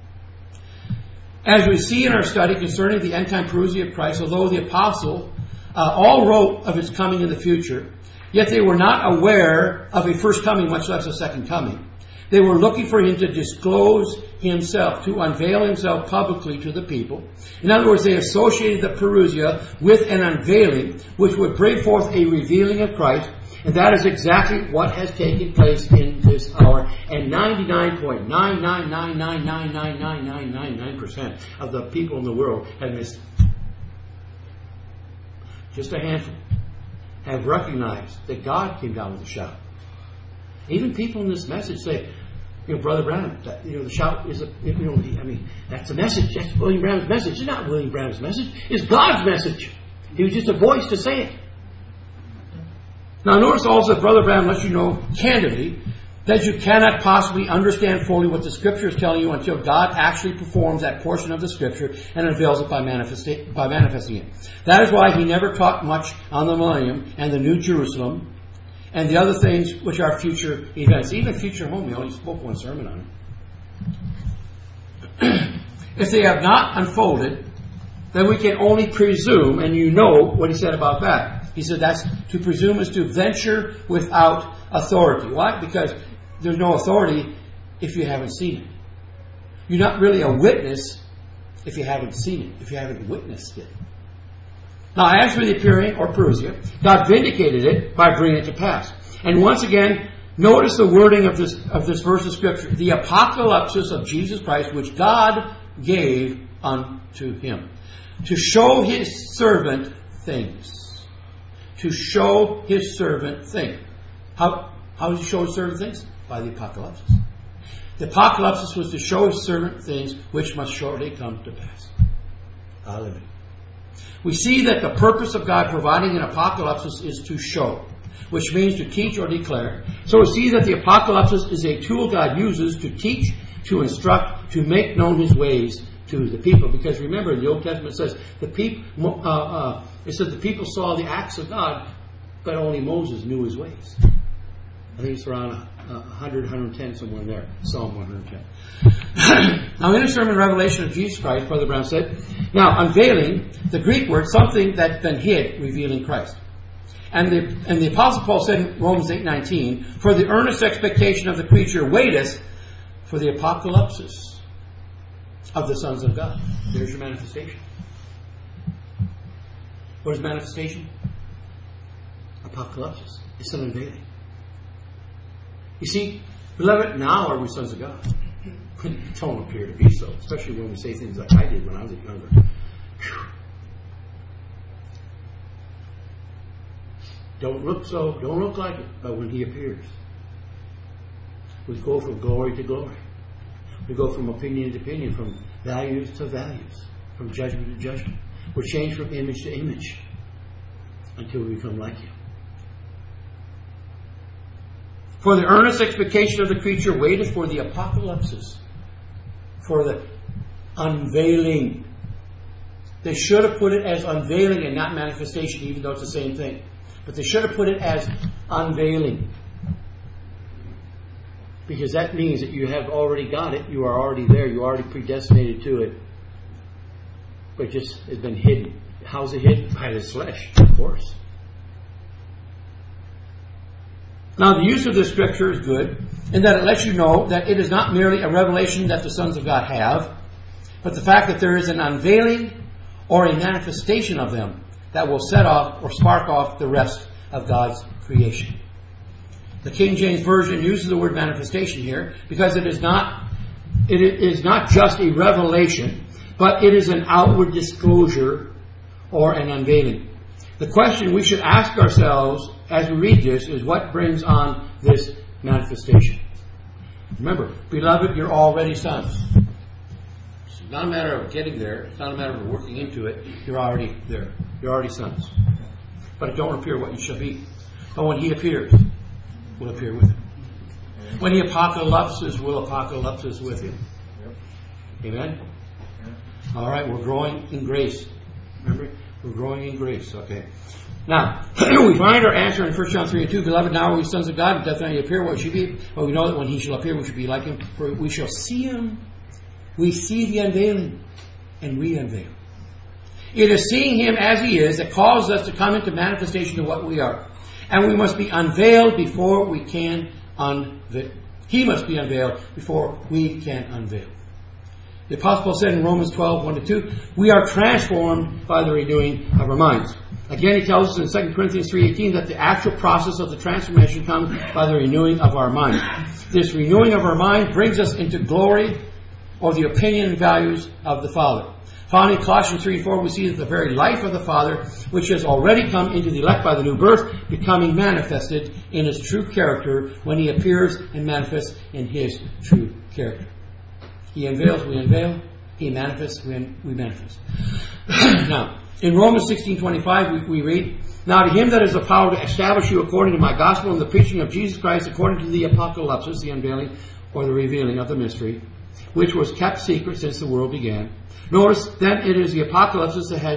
[SPEAKER 2] As we see in our study concerning the end-time parousia of Christ, although the apostle all wrote of his coming in the future, yet they were not aware of a first coming, much less a second coming. They were looking for him to disclose himself, to unveil himself publicly to the people. In other words, they associated the parousia with an unveiling, which would bring forth a revealing of Christ. And that is exactly what has taken place in this hour. And 99.999999999% of the people in the world have missed it. Just a handful have recognized that God came down with a shout. Even people in this message say, Brother Branham, the shout is that's the message. That's William Branham's message. It's not William Branham's message. It's God's message. He was just a voice to say it. Now notice also that Brother Branham lets you know candidly that you cannot possibly understand fully what the Scripture is telling you until God actually performs that portion of the Scripture and unveils it by manifesting it. That is why he never taught much on the millennium and the New Jerusalem and the other things which are future events. Even future home, he only spoke one sermon on it. If they have not unfolded, then we can only presume, and you know what he said about that. He said that's to presume is to venture without authority. Why? Because there's no authority if you haven't seen it. You're not really a witness if you haven't seen it, if you haven't witnessed it. Now, as for the appearing or parousia, God vindicated it by bringing it to pass. And once again, notice the wording of this verse of Scripture. The apocalypse of Jesus Christ, which God gave unto him. To show his servant things. To show his servant things. How does he show his servant things? By the apocalypse. The apocalypse was to show his servant things which must shortly come to pass. Hallelujah. We see that the purpose of God providing an apocalypse is to show, which means to teach or declare. So we see that the apocalypse is a tool God uses to teach, to instruct, to make known his ways to the people. Because remember, the Old Testament says the people saw the acts of God, but only Moses knew his ways. I think it's around 100, 110, somewhere in there. Psalm 110. Now, in the sermon Revelation of Jesus Christ, Brother Brown said, now, unveiling, the Greek word, something that's been hid, revealing Christ. And the Apostle Paul said in Romans 8:19, for the earnest expectation of the creature waiteth for the apocalypse of the sons of God. There's your manifestation. What is manifestation? Apocalypse. It's an unveiling. You see, beloved, now are we sons of God. It don't appear to be so, especially when we say things like I did when I was younger. Whew. Don't look like it, but when he appears, we go from glory to glory. We go from opinion to opinion, from values to values, from judgment to judgment. We're changed from image to image until we become like him. For the earnest expectation of the creature waiteth for the apocalypse, for the unveiling. They should have put it as unveiling and not manifestation, even though it's the same thing. But they should have put it as unveiling. Because that means that you have already got it. You are already there. You are already predestinated to it. But it just has been hidden. How's it hidden? By this flesh, of course. Now, the use of this scripture is good in that it lets you know that it is not merely a revelation that the sons of God have, but the fact that there is an unveiling or a manifestation of them that will set off or spark off the rest of God's creation. The King James Version uses the word manifestation here because it is not just a revelation, but it is an outward disclosure or an unveiling. The question we should ask ourselves as we read this is, what brings on this manifestation? Remember, beloved, you're already sons. It's not a matter of getting there. It's not a matter of working into it. You're already there. You're already sons. But it don't appear what you shall be. But when He appears, we'll appear with Him. When He apocalypses, we'll apocalypses with Him. Amen? All right, we're growing in grace. Remember? We're growing in grace. Okay. Now, we find our answer in 1 John 3 and 2. Beloved, now are we sons of God, and doth not yet appear what should be. But we know that when He shall appear, we shall be like Him. For we shall see Him. We see the unveiling, and we unveil. It is seeing Him as He is that causes us to come into manifestation of what we are. And we must be unveiled before we can unveil. He must be unveiled before we can unveil. The Apostle Paul said in Romans 12, 1-2, we are transformed by the renewing of our minds. Again, he tells us in 2 Corinthians 3:18 that the actual process of the transformation comes by the renewing of our mind. This renewing of our mind brings us into glory or the opinion and values of the Father. Finally, Colossians 3:4, we see that the very life of the Father, which has already come into the elect by the new birth, becoming manifested in His true character when He appears and manifests in His true character. He unveils, we unveil. He manifests, we manifest. Now, in Romans 16:25, we read, now to Him that is the power to establish you according to my gospel and the preaching of Jesus Christ according to the apocalypse, the unveiling or the revealing of the mystery, which was kept secret since the world began. Notice, then it is the apocalypse that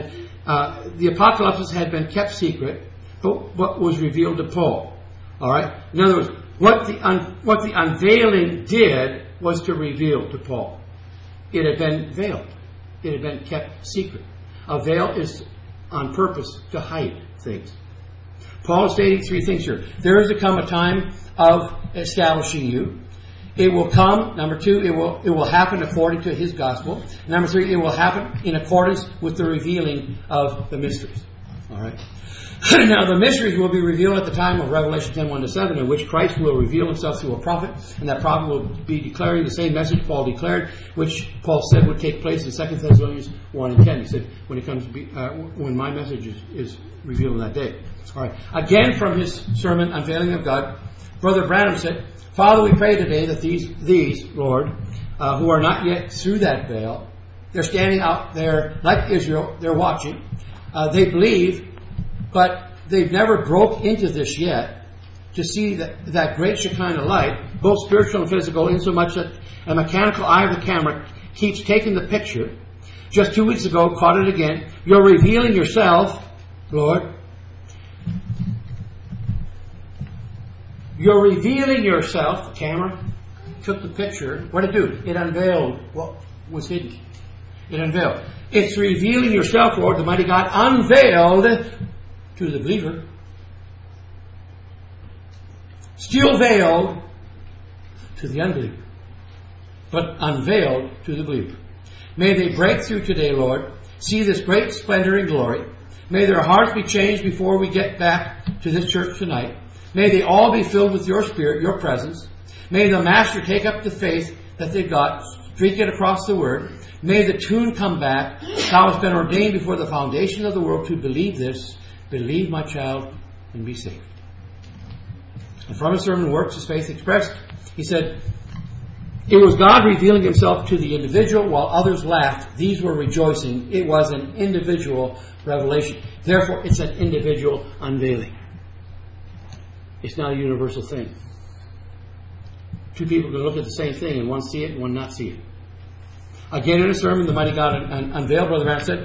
[SPEAKER 2] had been kept secret, but what was revealed to Paul. All right. In other words, what the unveiling did was to reveal to Paul. It had been veiled. It had been kept secret. A veil is on purpose to hide things. Paul is stating three things here. There is to come a time of establishing you. It will come, number two, it will happen according to His gospel. Number three, it will happen in accordance with the revealing of the mysteries. All right. Now, the mysteries will be revealed at the time of Revelation 10:1-7, in which Christ will reveal Himself through a prophet, and that prophet will be declaring the same message Paul declared, which Paul said would take place in 2 Thessalonians 1:10. He said, when my message is revealed on that day. All right. Again, from his sermon, Unveiling of God, Brother Branham said, Father, we pray today that these, Lord, who are not yet through that veil, they're standing out there like Israel, they're watching, they believe, but they've never broke into this yet to see that great Shekinah light, both spiritual and physical, insomuch that a mechanical eye of the camera keeps taking the picture. Just 2 weeks ago, caught it again. You're revealing yourself, Lord. You're revealing yourself. The camera took the picture. What did it do? It unveiled what was hidden. It unveiled. It's revealing yourself, Lord, the mighty God, unveiled to the believer. Still veiled to the unbeliever, but unveiled to the believer. May they break through today, Lord, see this great splendor and glory. May their hearts be changed before we get back to this church tonight. May they all be filled with your Spirit, your presence. May the Master take up the faith that they've got, streak it across the Word. May the tune come back. Thou hast been ordained before the foundation of the world to believe this. Believe, my child, and be saved. And from his sermon Works, his faith expressed, he said, it was God revealing Himself to the individual while others laughed. These were rejoicing. It was an individual revelation. Therefore, it's an individual unveiling. It's not a universal thing. Two people can look at the same thing and one see it and one not see it. Again, in a sermon, the mighty God unveiled, Brother Branham said,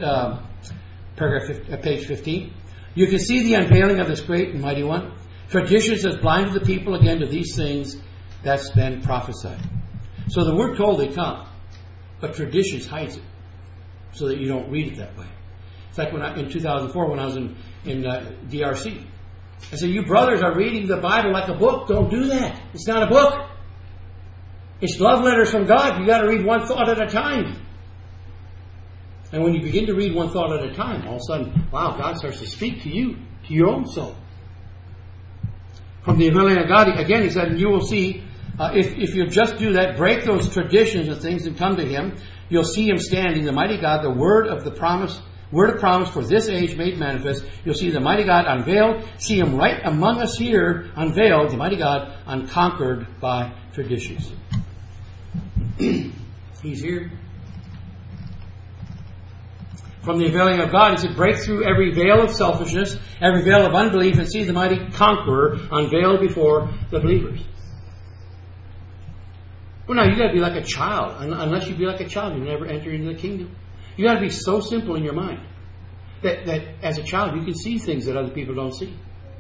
[SPEAKER 2] page 15, you can see the unveiling of this great and mighty one. Traditions has blinded the people again to these things that's been prophesied. So the word told they come, but traditions hides it so that you don't read it that way. It's like in 2004 when I was in DRC. I said, you brothers are reading the Bible like a book. Don't do that. It's not a book. It's love letters from God. You got to read one thought at a time. And when you begin to read one thought at a time, all of a sudden, wow, God starts to speak to you, to your own soul. From the ability of God, again, he said, and you will see, if you just do that, break those traditions and things and come to Him, you'll see Him standing, the mighty God, the word of promise for this age made manifest. You'll see the mighty God unveiled, see Him right among us here, unveiled, the mighty God unconquered by traditions. He's here. From the availing of God, he said, break through every veil of selfishness, every veil of unbelief, and see the mighty conqueror unveiled before the believers. Well, now, you got to be like a child. Unless you be like a child, you'll never enter into the kingdom. You got to be so simple in your mind that as a child you can see things that other people don't see.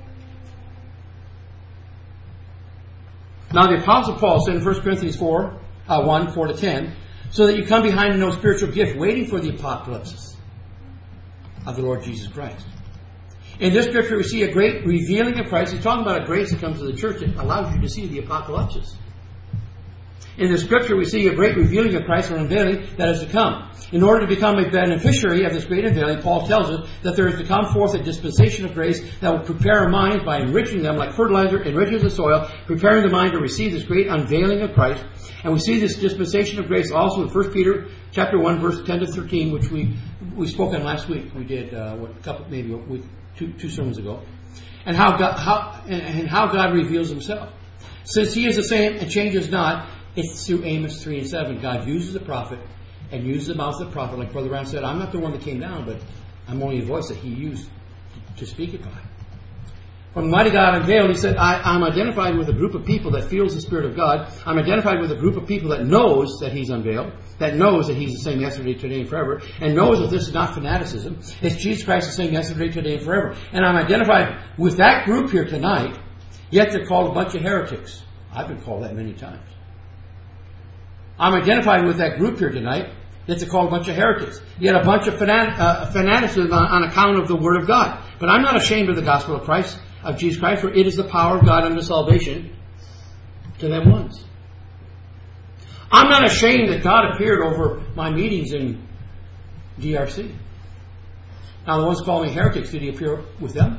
[SPEAKER 2] Now, the Apostle Paul said in 1 Corinthians 4:10, so that you come behind in no spiritual gift, waiting for the apocalypse of the Lord Jesus Christ. In this scripture, we see a great revealing of Christ. He's talking about a grace that comes to the church that allows you to see the apocalypse. In the scripture, we see a great revealing of Christ and unveiling that is to come. In order to become a beneficiary of this great unveiling, Paul tells us that there is to come forth a dispensation of grace that will prepare our minds by enriching them like fertilizer enriches the soil, preparing the mind to receive this great unveiling of Christ. And we see this dispensation of grace also in 1 Peter chapter 1, verse 10 to 13, which we spoke on last week. We did two sermons ago. And how God reveals Himself. Since He is the same and changes not, it's through Amos 3 and 7. God uses the prophet and uses the mouth of the prophet. Like Brother Brown said, I'm not the one that came down, but I'm only a voice that He used to speak it by. From the mighty God unveiled, He said, I'm identified with a group of people that feels the Spirit of God. I'm identified with a group of people that knows that He's unveiled, that knows that He's the same yesterday, today, and forever, and knows that this is not fanaticism. It's Jesus Christ the same yesterday, today, and forever. And I'm identified with that group here tonight, yet they're called a bunch of heretics. I've been called that many times. I'm identified with that group here tonight, yet they're called a bunch of heretics. Yet a bunch of fanaticism on account of the Word of God. But I'm not ashamed of the gospel of Christ, of Jesus Christ, for it is the power of God unto salvation to them ones. I'm not ashamed that God appeared over my meetings in DRC. Now, the ones calling me heretics, did He appear with them?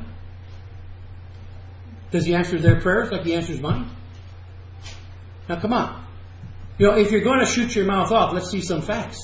[SPEAKER 2] Does He answer their prayers like He answers mine? Now, come on. If you're going to shoot your mouth off, let's see some facts.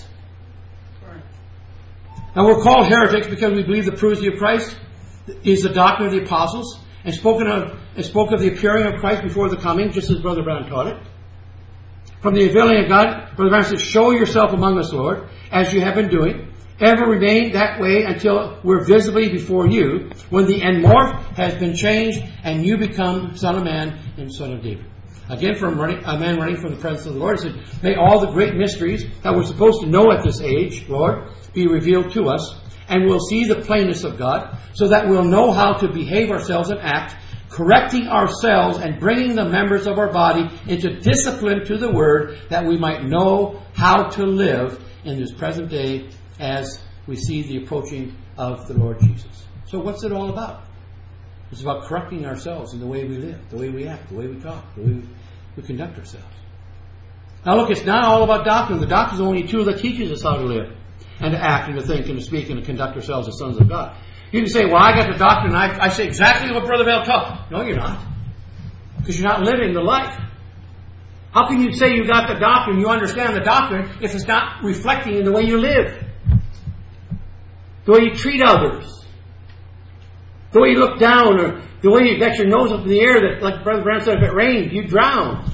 [SPEAKER 2] Now, we're called heretics because we believe the prudery of Christ is the doctrine of the apostles, and spoke of the appearing of Christ before the coming, just as Brother Brown taught it. From the availing of God, Brother Brown says, show yourself among us, Lord, as you have been doing. Ever remain that way until we're visibly before you, when the end morph has been changed, and you become Son of Man and Son of David. Again, from a man running from the presence of the Lord, he said, may all the great mysteries that we're supposed to know at this age, Lord, be revealed to us, and we'll see the plainness of God, so that we'll know how to behave ourselves and act, correcting ourselves and bringing the members of our body into discipline to the Word, that we might know how to live in this present day as we see the approaching of the Lord Jesus. So what's it all about? It's about correcting ourselves in the way we live, the way we act, the way we talk, the way we conduct ourselves. Now look, it's not all about doctrine. The doctrine is only a tool that teaches us how to live and to act and to think and to speak and to conduct ourselves as sons of God. You can say, well, I got the doctrine and I say exactly what Brother Bell taught. No, you're not. Because you're not living the life. How can you say you got the doctrine, you understand the doctrine, if it's not reflecting in the way you live? The way you treat others. The way you look down, or the way you got your nose up in the air, that, like Brother Brown said, if it rains, you drown.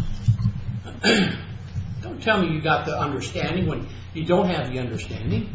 [SPEAKER 2] Don't tell me you got the understanding when you don't have the understanding.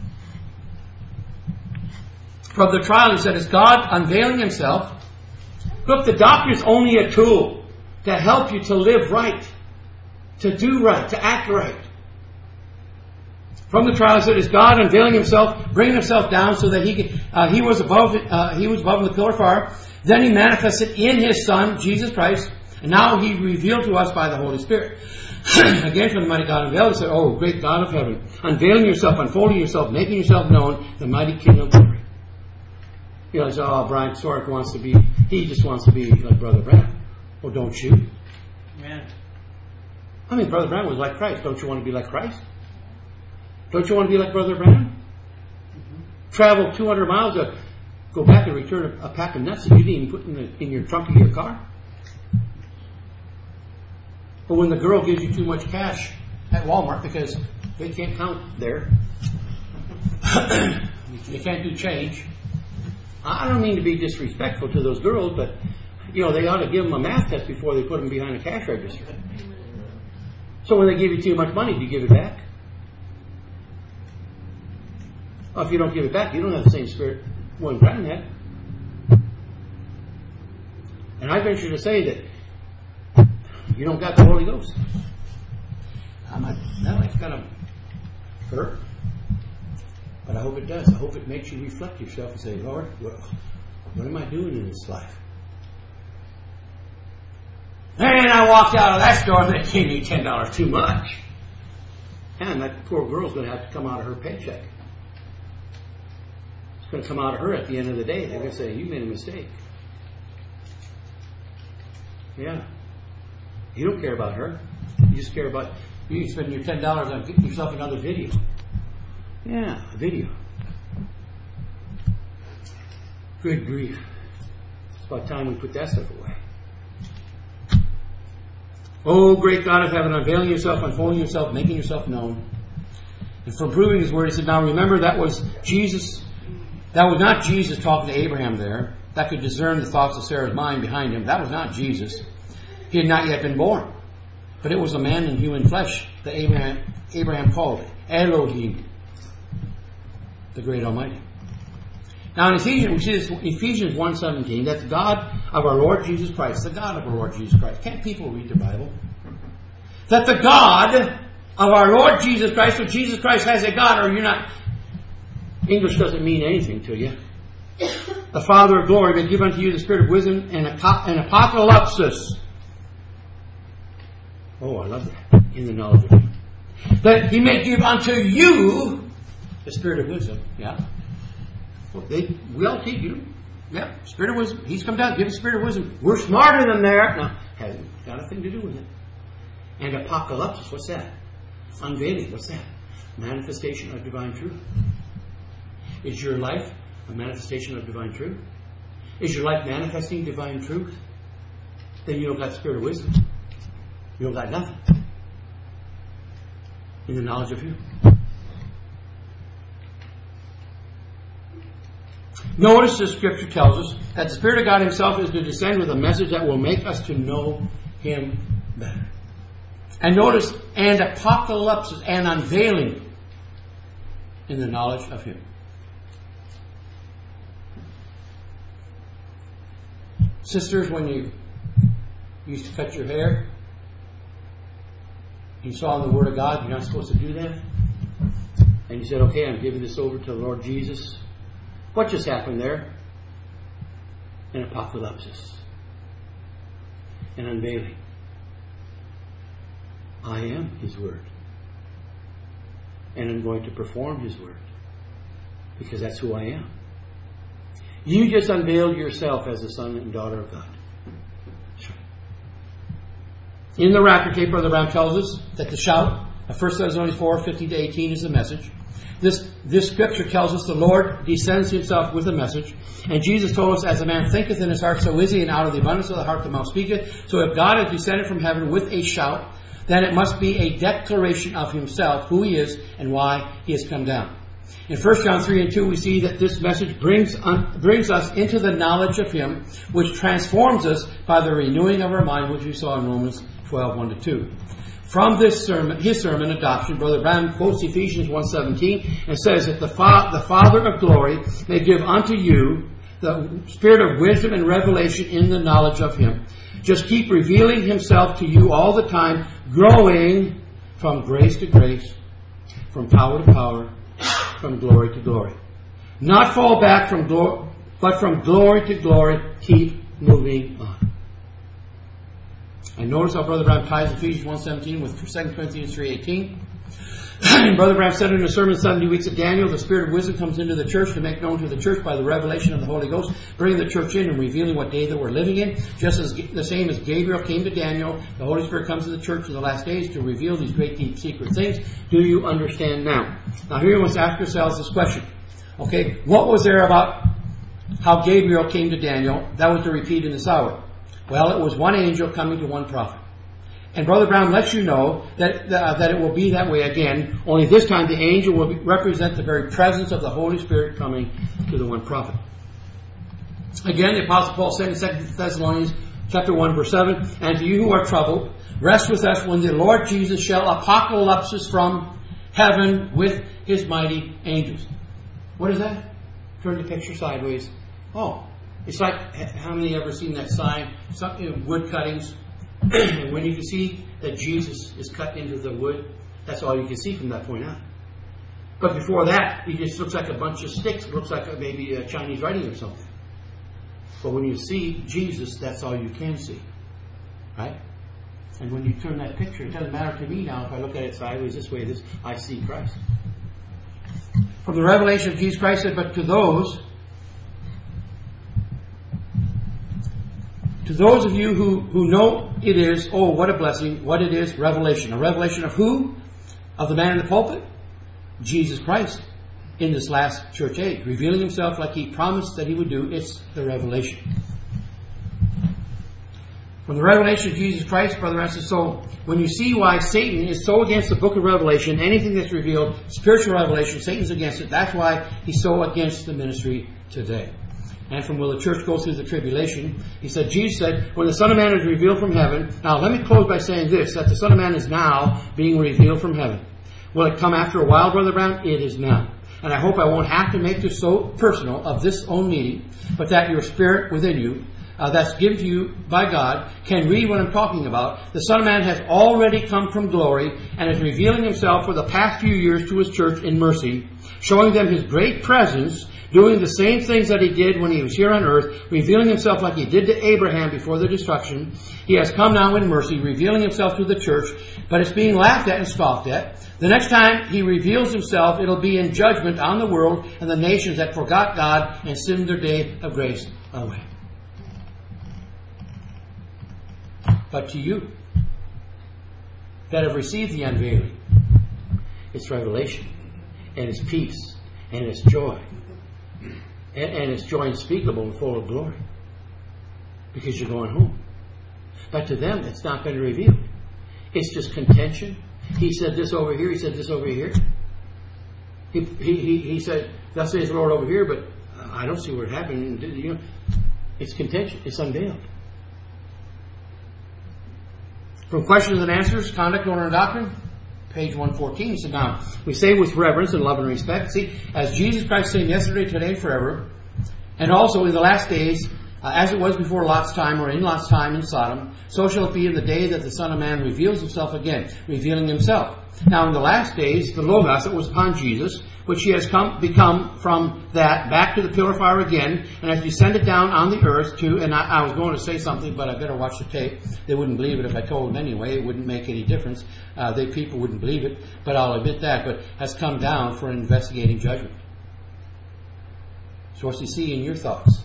[SPEAKER 2] From the trial, he said, is God unveiling Himself. Look, the doctrine is only a tool to help you to live right, to do right, to act right. From the trial, it said, is God unveiling Himself, bringing Himself down so that He was above in the pillar of fire. Then He manifested in His Son, Jesus Christ, and now He revealed to us by the Holy Spirit. Again, from the mighty God unveiled, He said, oh, great God of heaven, unveiling yourself, unfolding yourself, making yourself known, the mighty King of glory. You know, oh, Brian Sorek wants to be he just wants to be like Brother Branham. Well, don't you?
[SPEAKER 1] Amen.
[SPEAKER 2] I mean, Brother Branham was like Christ. Don't you want to be like Christ? Don't you want to be like Brother Branham? Travel 200 miles to go back and return a pack of nuts that you didn't even put in your trunk of your car? But when the girl gives you too much cash at Walmart because they can't count there, you can't do change. I don't mean to be disrespectful to those girls, but they ought to give them a math test before they put them behind a cash register. So when they give you too much money, do you give it back? Well, if you don't give it back, you don't have the same spirit one Branham had. And I venture to say that you don't got the Holy Ghost. That might kind of hurt. But I hope it does. I hope it makes you reflect yourself and say, Lord, what am I doing in this life? And I walked out of that store and they gave me $10 too much. And that poor girl's going to have to come out of her paycheck. It's going to come out of her at the end of the day. They're going to say, you made a mistake. Yeah. You don't care about her. You just care about, you spend your $10 on getting yourself another video. Yeah, a video. Good grief. It's about time we put that stuff away. Oh, great God of heaven, unveiling yourself, unfolding yourself, making yourself known. And for proving his word, he said, now remember that was Jesus. That was not Jesus talking to Abraham there. That could discern the thoughts of Sarah's mind behind him. That was not Jesus. He had not yet been born. But it was a man in human flesh that Abraham called Elohim, the great Almighty. Now in Ephesians, we see this, Ephesians 1:17, that's God of our Lord Jesus Christ. The God of our Lord Jesus Christ. Can't people read the Bible? That the God of our Lord Jesus Christ, so Jesus Christ has a God, or you're not, English doesn't mean anything to you. The Father of glory may give unto you the spirit of wisdom and apocalypsis. Oh, I love that. In the knowledge of him. That he may give unto you the spirit of wisdom. Yeah. Well, we all teach you. Yeah. Spirit of wisdom. He's come down. Give the spirit of wisdom. We're smarter than there. No. Hasn't got a thing to do with it. And apocalypsis. What's that? Unveiling. What's that? Manifestation of divine truth. Is your life a manifestation of divine truth? Is your life manifesting divine truth? Then you don't got the spirit of wisdom. You don't got nothing. In the knowledge of him. Notice the scripture tells us that the Spirit of God himself is to descend with a message that will make us to know him better. And notice, and apocalypse, and unveiling in the knowledge of him. Sisters, when you used to cut your hair, you saw in the Word of God you're not supposed to do that, and you said, okay, I'm giving this over to the Lord Jesus. What just happened there? An apocalypse. An unveiling. I am his word. And I'm going to perform his word. Because that's who I am. You just unveiled yourself as the son and daughter of God. In the rapture tape, Brother Brown tells us that the shout of 1 Thessalonians 4:15-18 is the message. This scripture tells us the Lord descends himself with a message. And Jesus told us, as a man thinketh in his heart, so is he, and out of the abundance of the heart the mouth speaketh. So if God has descended from heaven with a shout, then it must be a declaration of himself, who he is, and why he has come down. In 1 John 3:2, we see that this message brings us into the knowledge of him, which transforms us by the renewing of our mind, which we saw in Romans 12:1-2. From this sermon, his sermon, Adoption, Brother Branham quotes Ephesians 1:17 and says that the Father of glory may give unto you the spirit of wisdom and revelation in the knowledge of him. Just keep revealing himself to you all the time, growing from grace to grace, from power to power, from glory to glory. Not fall back from glory, but from glory to glory, keep moving on. And notice how Brother Branham ties Ephesians 1:17 with 2 Corinthians 3:18. Brother Branham said in a sermon, 70 Weeks of Daniel, the Spirit of wisdom comes into the church to make known to the church by the revelation of the Holy Ghost, bringing the church in and revealing what day that we're living in. Just as the same as Gabriel came to Daniel, the Holy Spirit comes to the church in the last days to reveal these great, deep, secret things. Do you understand now? Now here we must ask ourselves this question. Okay, what was there about how Gabriel came to Daniel that was to repeat in this hour? Well, it was one angel coming to one prophet. And Brother Brown lets you know that it will be that way again, only this time the angel will represent the very presence of the Holy Spirit coming to the one prophet. Again, the Apostle Paul said in 2 Thessalonians chapter 1, verse 7, "And to you who are troubled, rest with us when the Lord Jesus shall apocalypse from heaven with his mighty angels." What is that? Turn the picture sideways. Oh, it's like, how many ever seen that sign? Wood cuttings. And when you can see that Jesus is cut into the wood, that's all you can see from that point on. But before that, it just looks like a bunch of sticks. It looks like maybe a Chinese writing or something. But when you see Jesus, that's all you can see. Right? And when you turn that picture, it doesn't matter to me now if I look at it sideways this way, I see Christ. From the revelation of Jesus Christ said, but to those of you who know it is, oh, what a blessing, what it is, revelation. A revelation of who? Of the man in the pulpit? Jesus Christ in this last church age. Revealing himself like he promised that he would do. It's the revelation. From the revelation of Jesus Christ, Brother Ransom, so when you see why Satan is so against the book of Revelation, anything that's revealed, spiritual revelation, Satan's against it. That's why he's so against the ministry today. And from will the church go through the tribulation? He said, Jesus said, when the Son of Man is revealed from heaven. Now let me close by saying this, that the Son of Man is now being revealed from heaven. Will it come after a while, Brother Brown? It is now. And I hope I won't have to make this so personal of this own meeting, but that your spirit within you, that's given to you by God, can read what I'm talking about. The Son of Man has already come from glory and is revealing himself for the past few years to his church in mercy, showing them his great presence, doing the same things that he did when he was here on earth, revealing himself like he did to Abraham before the destruction. He has come now in mercy, revealing himself to the church, but it's being laughed at and scoffed at. The next time he reveals himself, it'll be in judgment on the world and the nations that forgot God and sinned their day of grace away. But to you that have received the unveiling, it's revelation, and it's peace, and it's joy. And it's joy unspeakable and full of glory. Because you're going home. But to them, it's not been revealed. It's just contention. He said this over here. He said this over here. He said, thus says the Lord over here, but I don't see where it happened. You know, it's contention. It's unveiled. From Questions and Answers, Conduct, Order, and Doctrine, page 114. He said, now, we say with reverence and love and respect, see, as Jesus Christ same yesterday, today, and forever, and also in the last days, as it was before Lot's time, or in Lot's time in Sodom, so shall it be in the day that the Son of Man reveals himself again, revealing himself. Now in the last days, the Logos that was upon Jesus, which he has become from that back to the pillar of fire again, and has descended down on the earth to, and I was going to say something, but I better watch the tape. They wouldn't believe it if I told them anyway. It wouldn't make any difference. People wouldn't believe it, but I'll admit that. But has come down for an investigating judgment. So what's he see in your thoughts?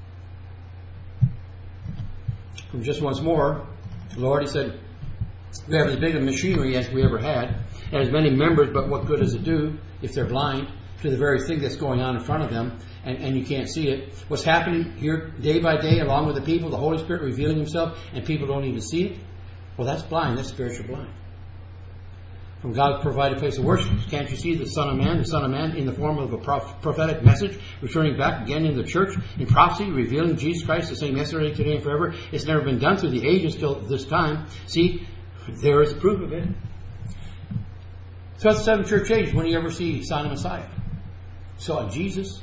[SPEAKER 2] From just once more, the Lord, he said, we have as big a machinery as we ever had, and as many members, but what good does it do if they're blind to the very thing that's going on in front of them, and you can't see it? What's happening here day by day along with the people, the Holy Spirit revealing himself, and people don't even see it? Well, that's blind. That's spiritual blind. From God's provided place of worship, can't you see the Son of Man in the form of a prophetic message, returning back again in the church, in prophecy, revealing Jesus Christ, the same yesterday, today, and forever? It's never been done through the ages till this time. See, there is proof of it. So that's the seven church ages. When do you ever see Son of Messiah? Saw Jesus.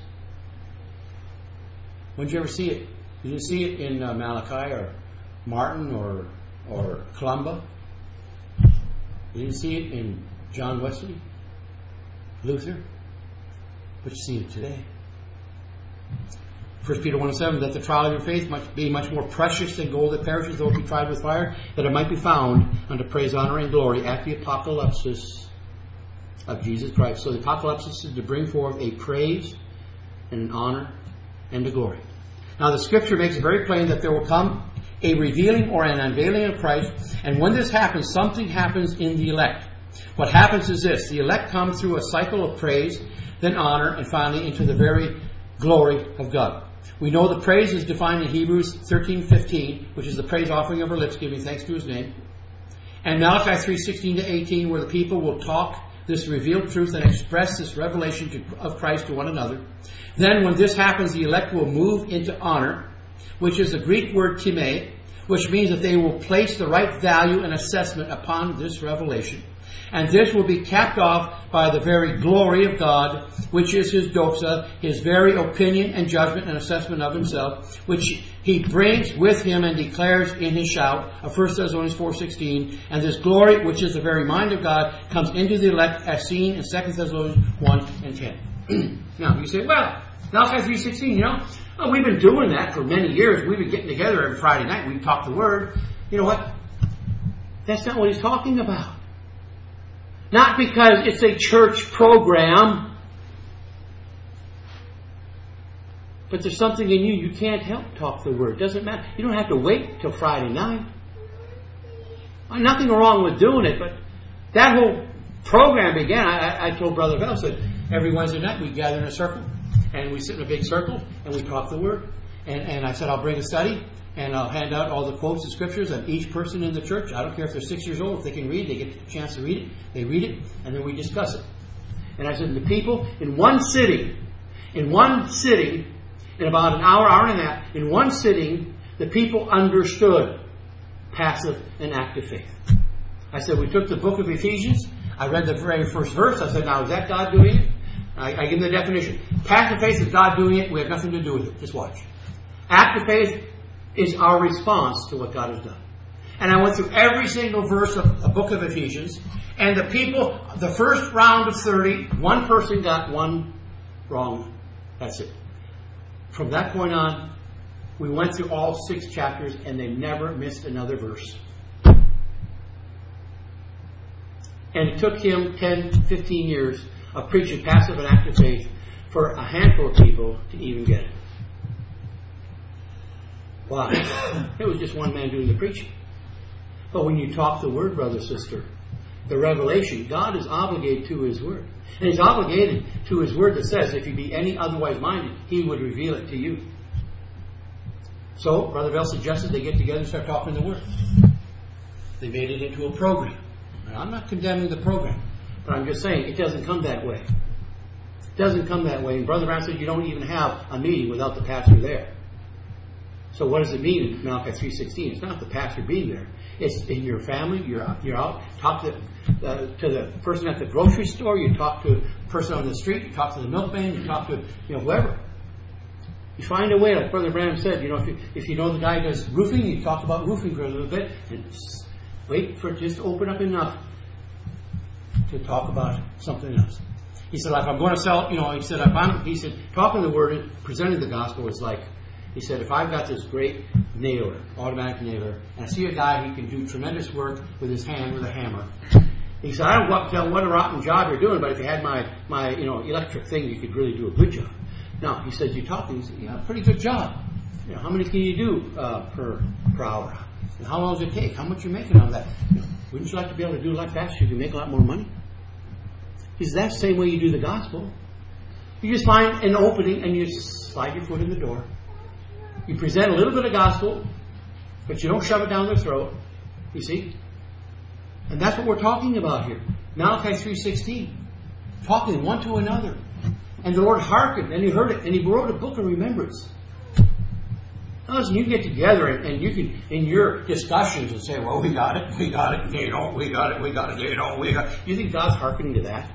[SPEAKER 2] When did you ever see it? Did you see it in Malachi or Martin or Columba? You didn't see it in John Wesley, Luther, but you see it today. 1 Peter 1:7, that the trial of your faith might be much more precious than gold that perishes, though it be tried with fire, that it might be found unto praise, honor, and glory at the apocalypse of Jesus Christ. So the apocalypse is to bring forth a praise and an honor and a glory. Now the Scripture makes it very plain that there will come a revealing or an unveiling of Christ. And when this happens, something happens in the elect. What happens is this. The elect come through a cycle of praise, then honor, and finally into the very glory of God. We know the praise is defined in Hebrews 13:15, which is the praise offering of our lips, giving thanks to His name. And Malachi 3:16 to 18, where the people will talk this revealed truth and express this revelation of Christ to one another. Then when this happens, the elect will move into honor, which is the Greek word time, which means that they will place the right value and assessment upon this revelation. And this will be capped off by the very glory of God, which is His doxa, His very opinion and judgment and assessment of Himself, which He brings with Him and declares in His shout of 1 Thessalonians 4:16. And this glory, which is the very mind of God, comes into the elect as seen in 2 Thessalonians 1 and 10. Now, you say, well, Malachi 3:16, we've been doing that for many years. We've been getting together every Friday night. We've talked the Word. You know what? That's not what he's talking about. Not because it's a church program, but there's something in you can't help talk the Word. Doesn't matter. You don't have to wait till Friday night. Nothing wrong with doing it, but that whole program began. I told Brother Bell, that every Wednesday night we gather in a circle, and we sit in a big circle, and we talk the Word. And I said, I'll bring a study, and I'll hand out all the quotes and scriptures of each person in the church. I don't care if they're 6 years old. If they can read, they get the chance to read it. They read it, and then we discuss it. And I said, the people in one sitting, in about an hour and a half, in one sitting, the people understood passive and active faith. I said, we took the book of Ephesians. I read the very first verse. I said, now, is that God doing it? I give them the definition. Passive faith is God doing it. We have nothing to do with it. Just watch. Active faith is our response to what God has done. And I went through every single verse of the book of Ephesians. And the people, the first round of 30, one person got one wrong. That's it. From that point on, we went through all 6 chapters and they never missed another verse. And it took him 10, 15 years of preaching passive and active faith for a handful of people to even get it. Why? It was just one man doing the preaching. But when you talk the Word, brother, sister, the revelation, God is obligated to His Word. And He's obligated to His Word that says, if you be any otherwise minded, He would reveal it to you. So, Brother Bell suggested they get together and start talking the Word. They made it into a program. And I'm not condemning the program, but I'm just saying it doesn't come that way. It doesn't come that way. And Brother Brown said you don't even have a meeting without the pastor there. So what does it mean in Malachi 3:16? It's not the pastor being there. It's in your family. You're out. Talk to the person at the grocery store. You talk to the person on the street. You talk to the milkman. You talk to whoever. You find a way, like Brother Branham said. If you know the guy does roofing, you talk about roofing for a little bit, and wait for it just to open up enough to talk about something else. He said, like, I'm going to sell. He said, talking the Word and presenting the gospel is like. He said, if I've got this great nailer, automatic nailer, and I see a guy who can do tremendous work with his hand, with a hammer. He said, I don't want to tell what a rotten job you're doing, but if you had my electric thing, you could really do a good job. Now, he says, you're talking, he said, pretty good job. How many can you do per hour? And how long does it take? How much are you making on that? Wouldn't you like to be able to do a lot faster? You can make a lot more money. He says, that's the same way you do the gospel. You just find an opening and you slide your foot in the door. You present a little bit of gospel, but you don't shove it down their throat. You see? And that's what we're talking about here. Malachi 3:16. Talking one to another. And the Lord hearkened, and He heard it, and He wrote a book of remembrance. Now listen, you get together, and you can, in your discussions, and say, well, we got it, we got it, we got it, we got it. You think God's hearkening to that?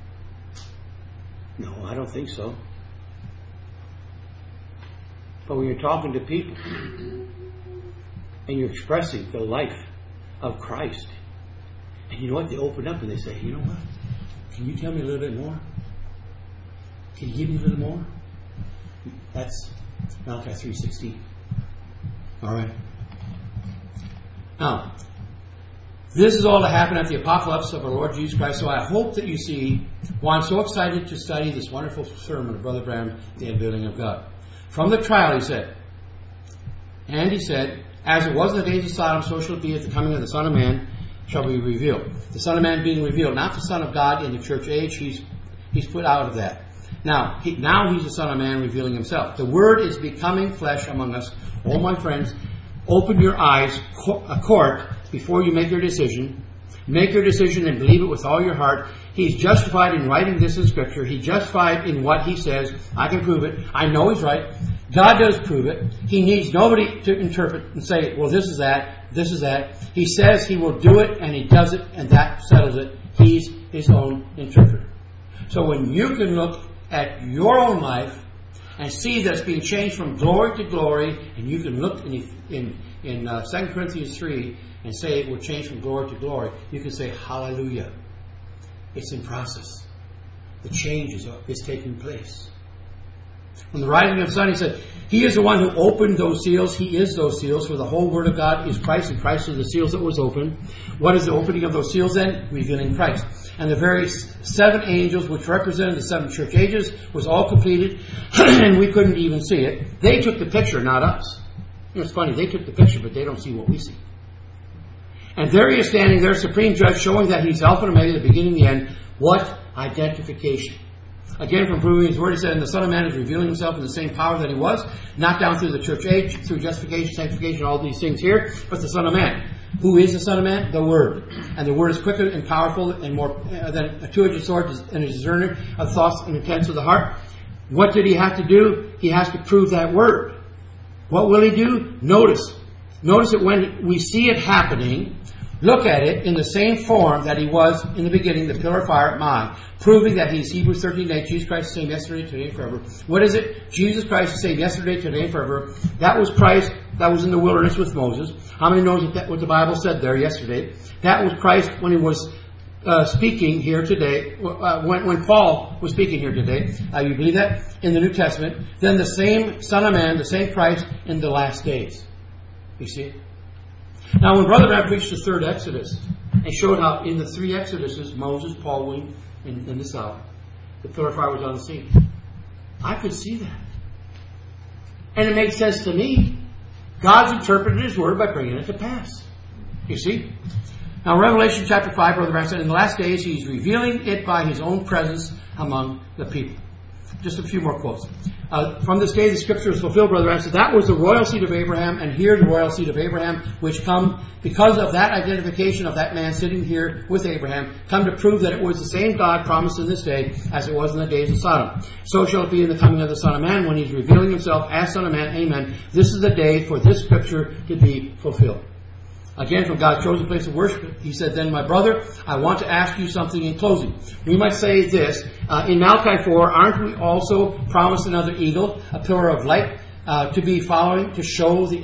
[SPEAKER 2] No, I don't think so. But when you're talking to people and you're expressing the life of Christ, and you know what? They open up and they say, you know what? Can you tell me a little bit more? Can you give me a little more? That's Malachi 3:16. All right. Now, This is all to happen at the apocalypse of our Lord Jesus Christ. So I hope that you see why I'm so excited to study this wonderful sermon of Brother Branham, The Unveiling of God. From the trial, he said, as it was in the days of Sodom, so shall it be at the coming of the Son of Man shall be revealed. The Son of Man being revealed, not the Son of God in the church age. He's put out of that. Now he's the Son of Man revealing himself. The Word is becoming flesh among us. Oh, my friends, open your eyes, court, before you make your decision. Make your decision and believe it with all your heart. He's justified in writing this in Scripture. He's justified in what he says. I can prove it. I know he's right. God does prove it. He needs nobody to interpret and say, well, this is that, this is that. He says he will do it, and he does it, and that settles it. He's his own interpreter. So when you can look at your own life and see that it's being changed from glory to glory, and you can look in 2 Corinthians 3 and say it will change from glory to glory, you can say, hallelujah. It's in process. The change is taking place. From the rising of the sun, he said, he is the one who opened those seals. He is those seals. For the whole Word of God is Christ, and Christ is the seals that was opened. What is the opening of those seals then? Revealing Christ. And the very 7 angels, which represented the 7 church ages, was all completed, and we couldn't even see it. They took the picture, not us. It's funny, they took the picture, but they don't see what we see. And there he is standing there, supreme judge, showing that he's Alpha and Omega, the beginning and the end. What identification. Again, from proving his word, he said, and the Son of Man is revealing himself in the same power that he was, not down through the church age, through justification, sanctification, all these things here, but the Son of Man. Who is the Son of Man? The Word. And the Word is quicker and powerful and more than a two-edged sword and a discerner of thoughts and intents of the heart. What did he have to do? He has to prove that Word. What will he do? Notice that when we see it happening, look at it in the same form that he was in the beginning, the pillar of fire at Mount, proving that he's Hebrews 13:8, Jesus Christ the same yesterday, today, and forever. What is it? Jesus Christ the same yesterday, today, and forever. That was Christ that was in the wilderness with Moses. How many knows what the Bible said there yesterday? That was Christ when he was speaking here today, when Paul was speaking here today. You believe that? In the New Testament. Then the same Son of Man, the same Christ in the last days. You see? Now, when Brother Branham preached the 3rd Exodus and showed how in the 3 Exoduses, Moses, Paul went in the south, the pillar of fire was on the scene. I could see that. And it makes sense to me. God's interpreted His Word by bringing it to pass. You see? Now, Revelation chapter 5, Brother Branham said, in the last days, He's revealing it by His own presence among the people. Just a few more quotes. From this day the Scripture is fulfilled, Brother Branham said, that was the royal seed of Abraham, and here the royal seed of Abraham, which come because of that identification of that man sitting here with Abraham, come to prove that it was the same God promised in this day as it was in the days of Sodom. So shall it be in the coming of the Son of Man, when He's revealing Himself as Son of Man. Amen. This is the day for this Scripture to be fulfilled. Again, from God's chosen place of worship, he said, then, my brother, I want to ask you something in closing. We might say this, in Malachi 4, aren't we also promised another eagle, a pillar of light, to be following, to show the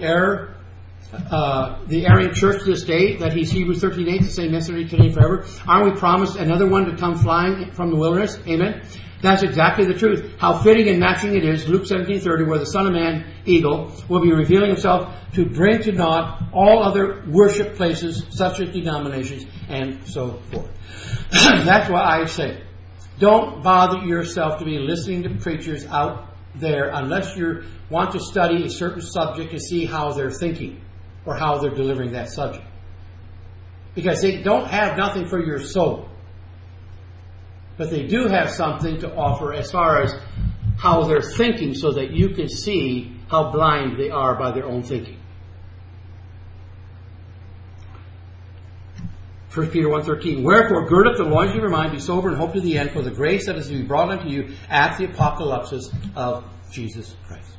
[SPEAKER 2] erring church this day, that He's Hebrews 13:8, the same yesterday, today, and forever? Aren't we promised another one to come flying from the wilderness? Amen. That's exactly the truth. How fitting and matching it is, Luke 17:30, where the Son of Man, eagle, will be revealing Himself to bring to naught all other worship places, such as denominations, and so forth. That's why I say, don't bother yourself to be listening to preachers out there unless you want to study a certain subject to see how they're thinking or how they're delivering that subject. Because they don't have nothing for your soul. But they do have something to offer as far as how they're thinking, so that you can see how blind they are by their own thinking. 1 Peter 1:13, wherefore gird up the loins of your mind, be sober and hope to the end for the grace that is to be brought unto you at the apocalypse of Jesus Christ.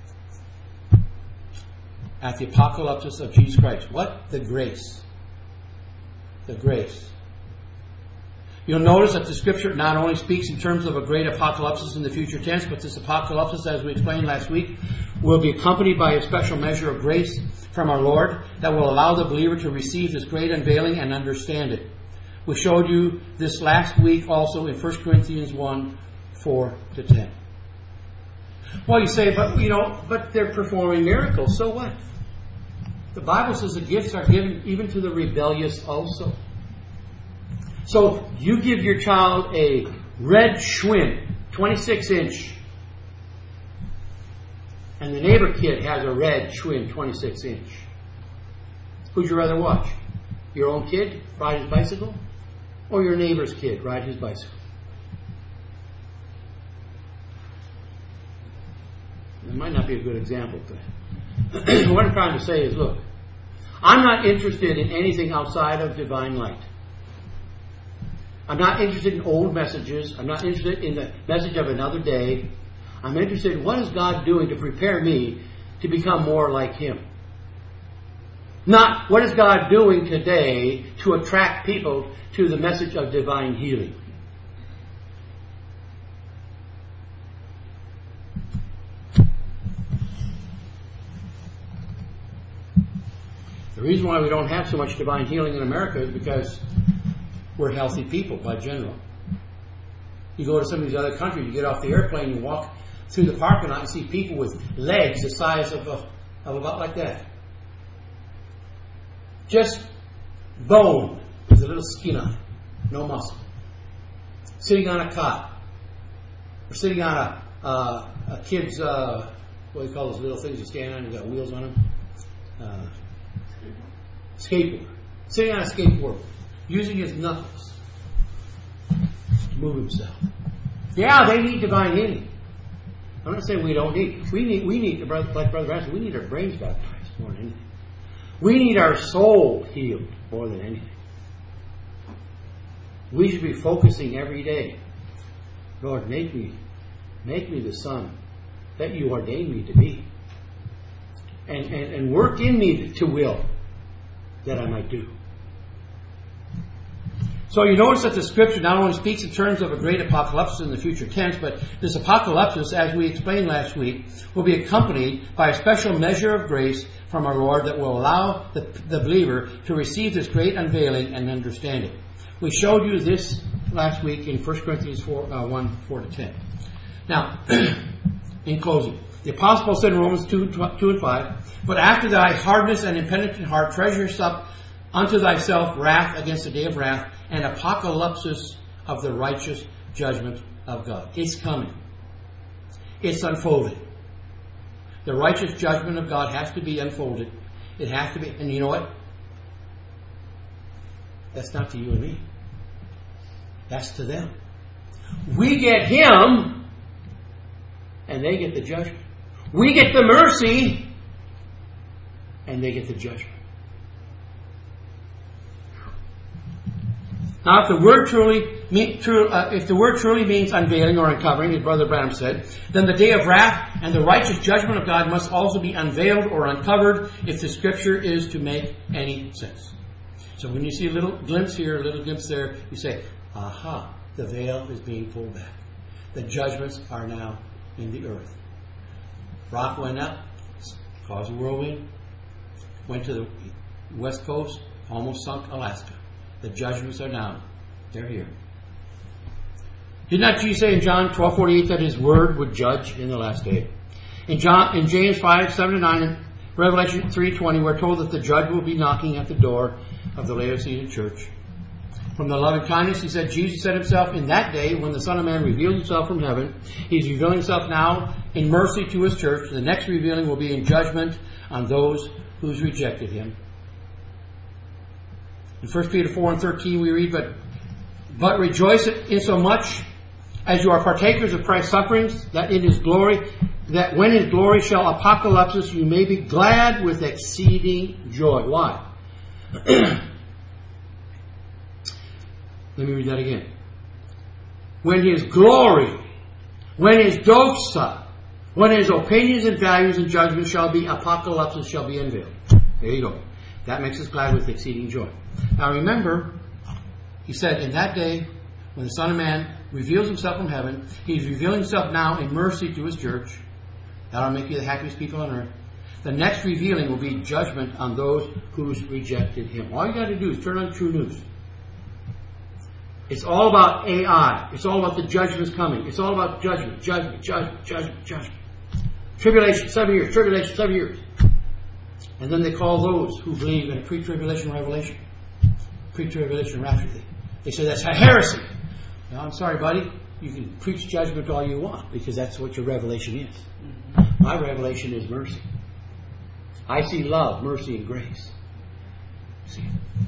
[SPEAKER 2] At the apocalypse of Jesus Christ. What? The grace. The grace. You'll notice that the Scripture not only speaks in terms of a great apocalypse in the future tense, but this apocalypse, as we explained last week, will be accompanied by a special measure of grace from our Lord that will allow the believer to receive this great unveiling and understand it. We showed you this last week also in 1 Corinthians 1:4-10. Well, you say, but they're performing miracles, so what? The Bible says the gifts are given even to the rebellious also. So you give your child a red Schwinn, 26-inch, and the neighbor kid has a red Schwinn, 26-inch. Who'd you rather watch? Your own kid ride his bicycle? Or your neighbor's kid ride his bicycle? It might not be a good example today. What I'm trying to say is, look, I'm not interested in anything outside of divine light. I'm not interested in old messages. I'm not interested in the message of another day. I'm interested in what is God doing to prepare me to become more like Him. Not what is God doing today to attract people to the message of divine healing. The reason why we don't have so much divine healing in America is because we're healthy people by general. You go to some of these other countries, you get off the airplane, you walk through the parking lot and see people with legs the size of about like that. Just bone with a little skin on it. No muscle. Sitting on a cot. Or sitting on a kid's, what do you call those little things you stand on? You got wheels on them? Skateboard. Sitting on a skateboard. Using his knuckles to move himself. Yeah, they need divine healing. I'm not saying we don't need. We need, like Brother Branson, we need our brains baptized more than anything. We need our soul healed more than anything. We should be focusing every day. Lord, make me the son that you ordained me to be. And work in me to will that I might do. So you notice that the Scripture not only speaks in terms of a great apocalypse in the future tense, but this apocalypse, as we explained last week, will be accompanied by a special measure of grace from our Lord that will allow the believer to receive this great unveiling and understanding. We showed you this last week in 1 Corinthians 1, 4-10. Now, in closing, the Apostle Paul said in Romans 2 and 5, but after thy hardness and impenitent heart, treasure up unto thyself wrath against the day of wrath, and apocalypse of the righteous judgment of God. It's coming. It's unfolding. The righteous judgment of God has to be unfolded. It has to be, and you know what? That's not to you and me. That's to them. We get Him, and they get the judgment. We get the mercy, and they get the judgment. Now, if the word truly means unveiling or uncovering, as Brother Branham said, then the day of wrath and the righteous judgment of God must also be unveiled or uncovered if the Scripture is to make any sense. So when you see a little glimpse here, a little glimpse there, you say, aha, the veil is being pulled back. The judgments are now in the earth. Rock went up, caused a whirlwind, went to the west coast, almost sunk Alaska. The judgments are now. They're here. Did not Jesus say in John 12:48 that His Word would judge in the last day? In James 5:7-9 and Revelation 3:20, we're told that the judge will be knocking at the door of the Laodicean church. From the loving kindness, He said, Jesus said Himself, in that day when the Son of Man reveals Himself from heaven, He's revealing Himself now in mercy to His church. The next revealing will be in judgment on those who's rejected Him. In 1 Peter 4:13 we read, But rejoice insomuch as you are partakers of Christ's sufferings, that in His glory, that when His glory shall apocalypse, you may be glad with exceeding joy. Why? Let me read that again. When His glory, when His doxa, when His opinions and values and judgments shall be apocalypse, shall be unveiled. There you go. That makes us glad with exceeding joy. Now remember, He said, in that day, when the Son of Man reveals Himself from heaven, He's revealing Himself now in mercy to His church. That'll make you the happiest people on earth. The next revealing will be judgment on those who's rejected Him. All you got to do is turn on True News. It's all about AI. It's all about the judgments coming. It's all about judgment. Tribulation, 7 years. Tribulation, 7 years. And then they call those who believe in a pre-tribulation revelation, pre-tribulation rapture. They say that's a heresy. Now, I'm sorry, buddy. You can preach judgment all you want, because that's what your revelation is. My revelation is mercy. I see love, mercy, and grace. See?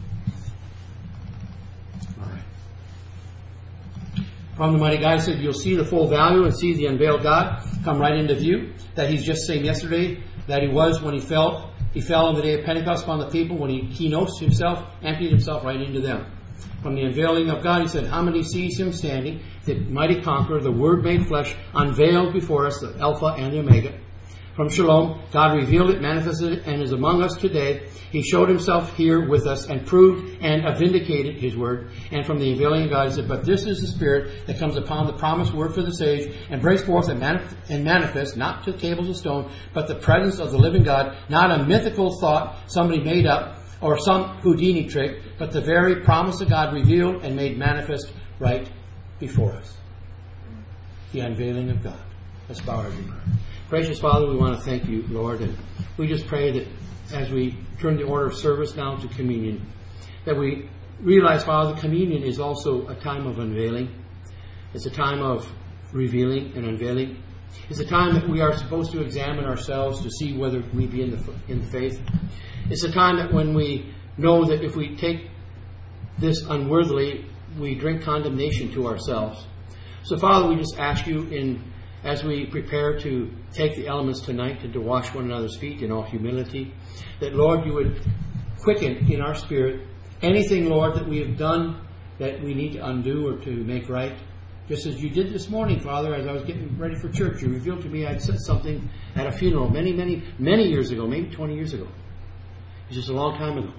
[SPEAKER 2] All right. From the Mighty God said, you'll see the full value and see the unveiled God come right into view. That he's just saying yesterday that he was when he fell on the day of Pentecost upon the people, when he keynotes himself, emptied himself right into them. From the unveiling of God, he said, how many sees him standing, the mighty conqueror, the Word made flesh, unveiled before us, the Alpha and the Omega. From Shalom, God revealed it, manifested it, and is among us today. He showed himself here with us and proved and vindicated his word. And from the unveiling of God, he said, but this is the Spirit that comes upon the promised word for this age and breaks forth and manifests, not to tables of stone, but the presence of the living God, not a mythical thought somebody made up or some Houdini trick, but the very promise of God revealed and made manifest right before us. The unveiling of God. Let's bow our heads in prayer. Gracious Father, we want to thank you, Lord, and we just pray that as we turn the order of service now to communion, that we realize, Father, communion is also a time of unveiling. It's a time of revealing and unveiling. It's a time that we are supposed to examine ourselves to see whether we be in the faith. It's a time that when we know that if we take this unworthily, we drink condemnation to ourselves. So, Father, we just ask you as we prepare to take the elements tonight and to wash one another's feet in all humility, that, Lord, you would quicken in our spirit anything, Lord, that we have done that we need to undo or to make right. Just as you did this morning, Father, as I was getting ready for church, you revealed to me I'd said something at a funeral many years ago, maybe 20 years ago. It's just a long time ago.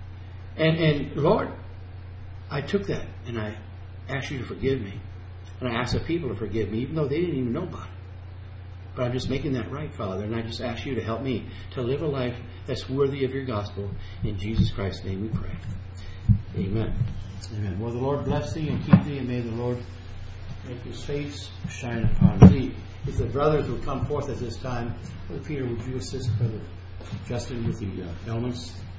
[SPEAKER 2] And Lord, I took that and I asked you to forgive me. And I asked the people to forgive me, even though they didn't even know about it. But I'm just making that right, Father. And I just ask you to help me to live a life that's worthy of your gospel. In Jesus Christ's name we pray. Amen. Amen. Well, the Lord bless thee and keep thee, and may the Lord make his face shine upon thee. If the brothers would come forth at this time, Brother Peter, would you assist Brother Justin with the elements?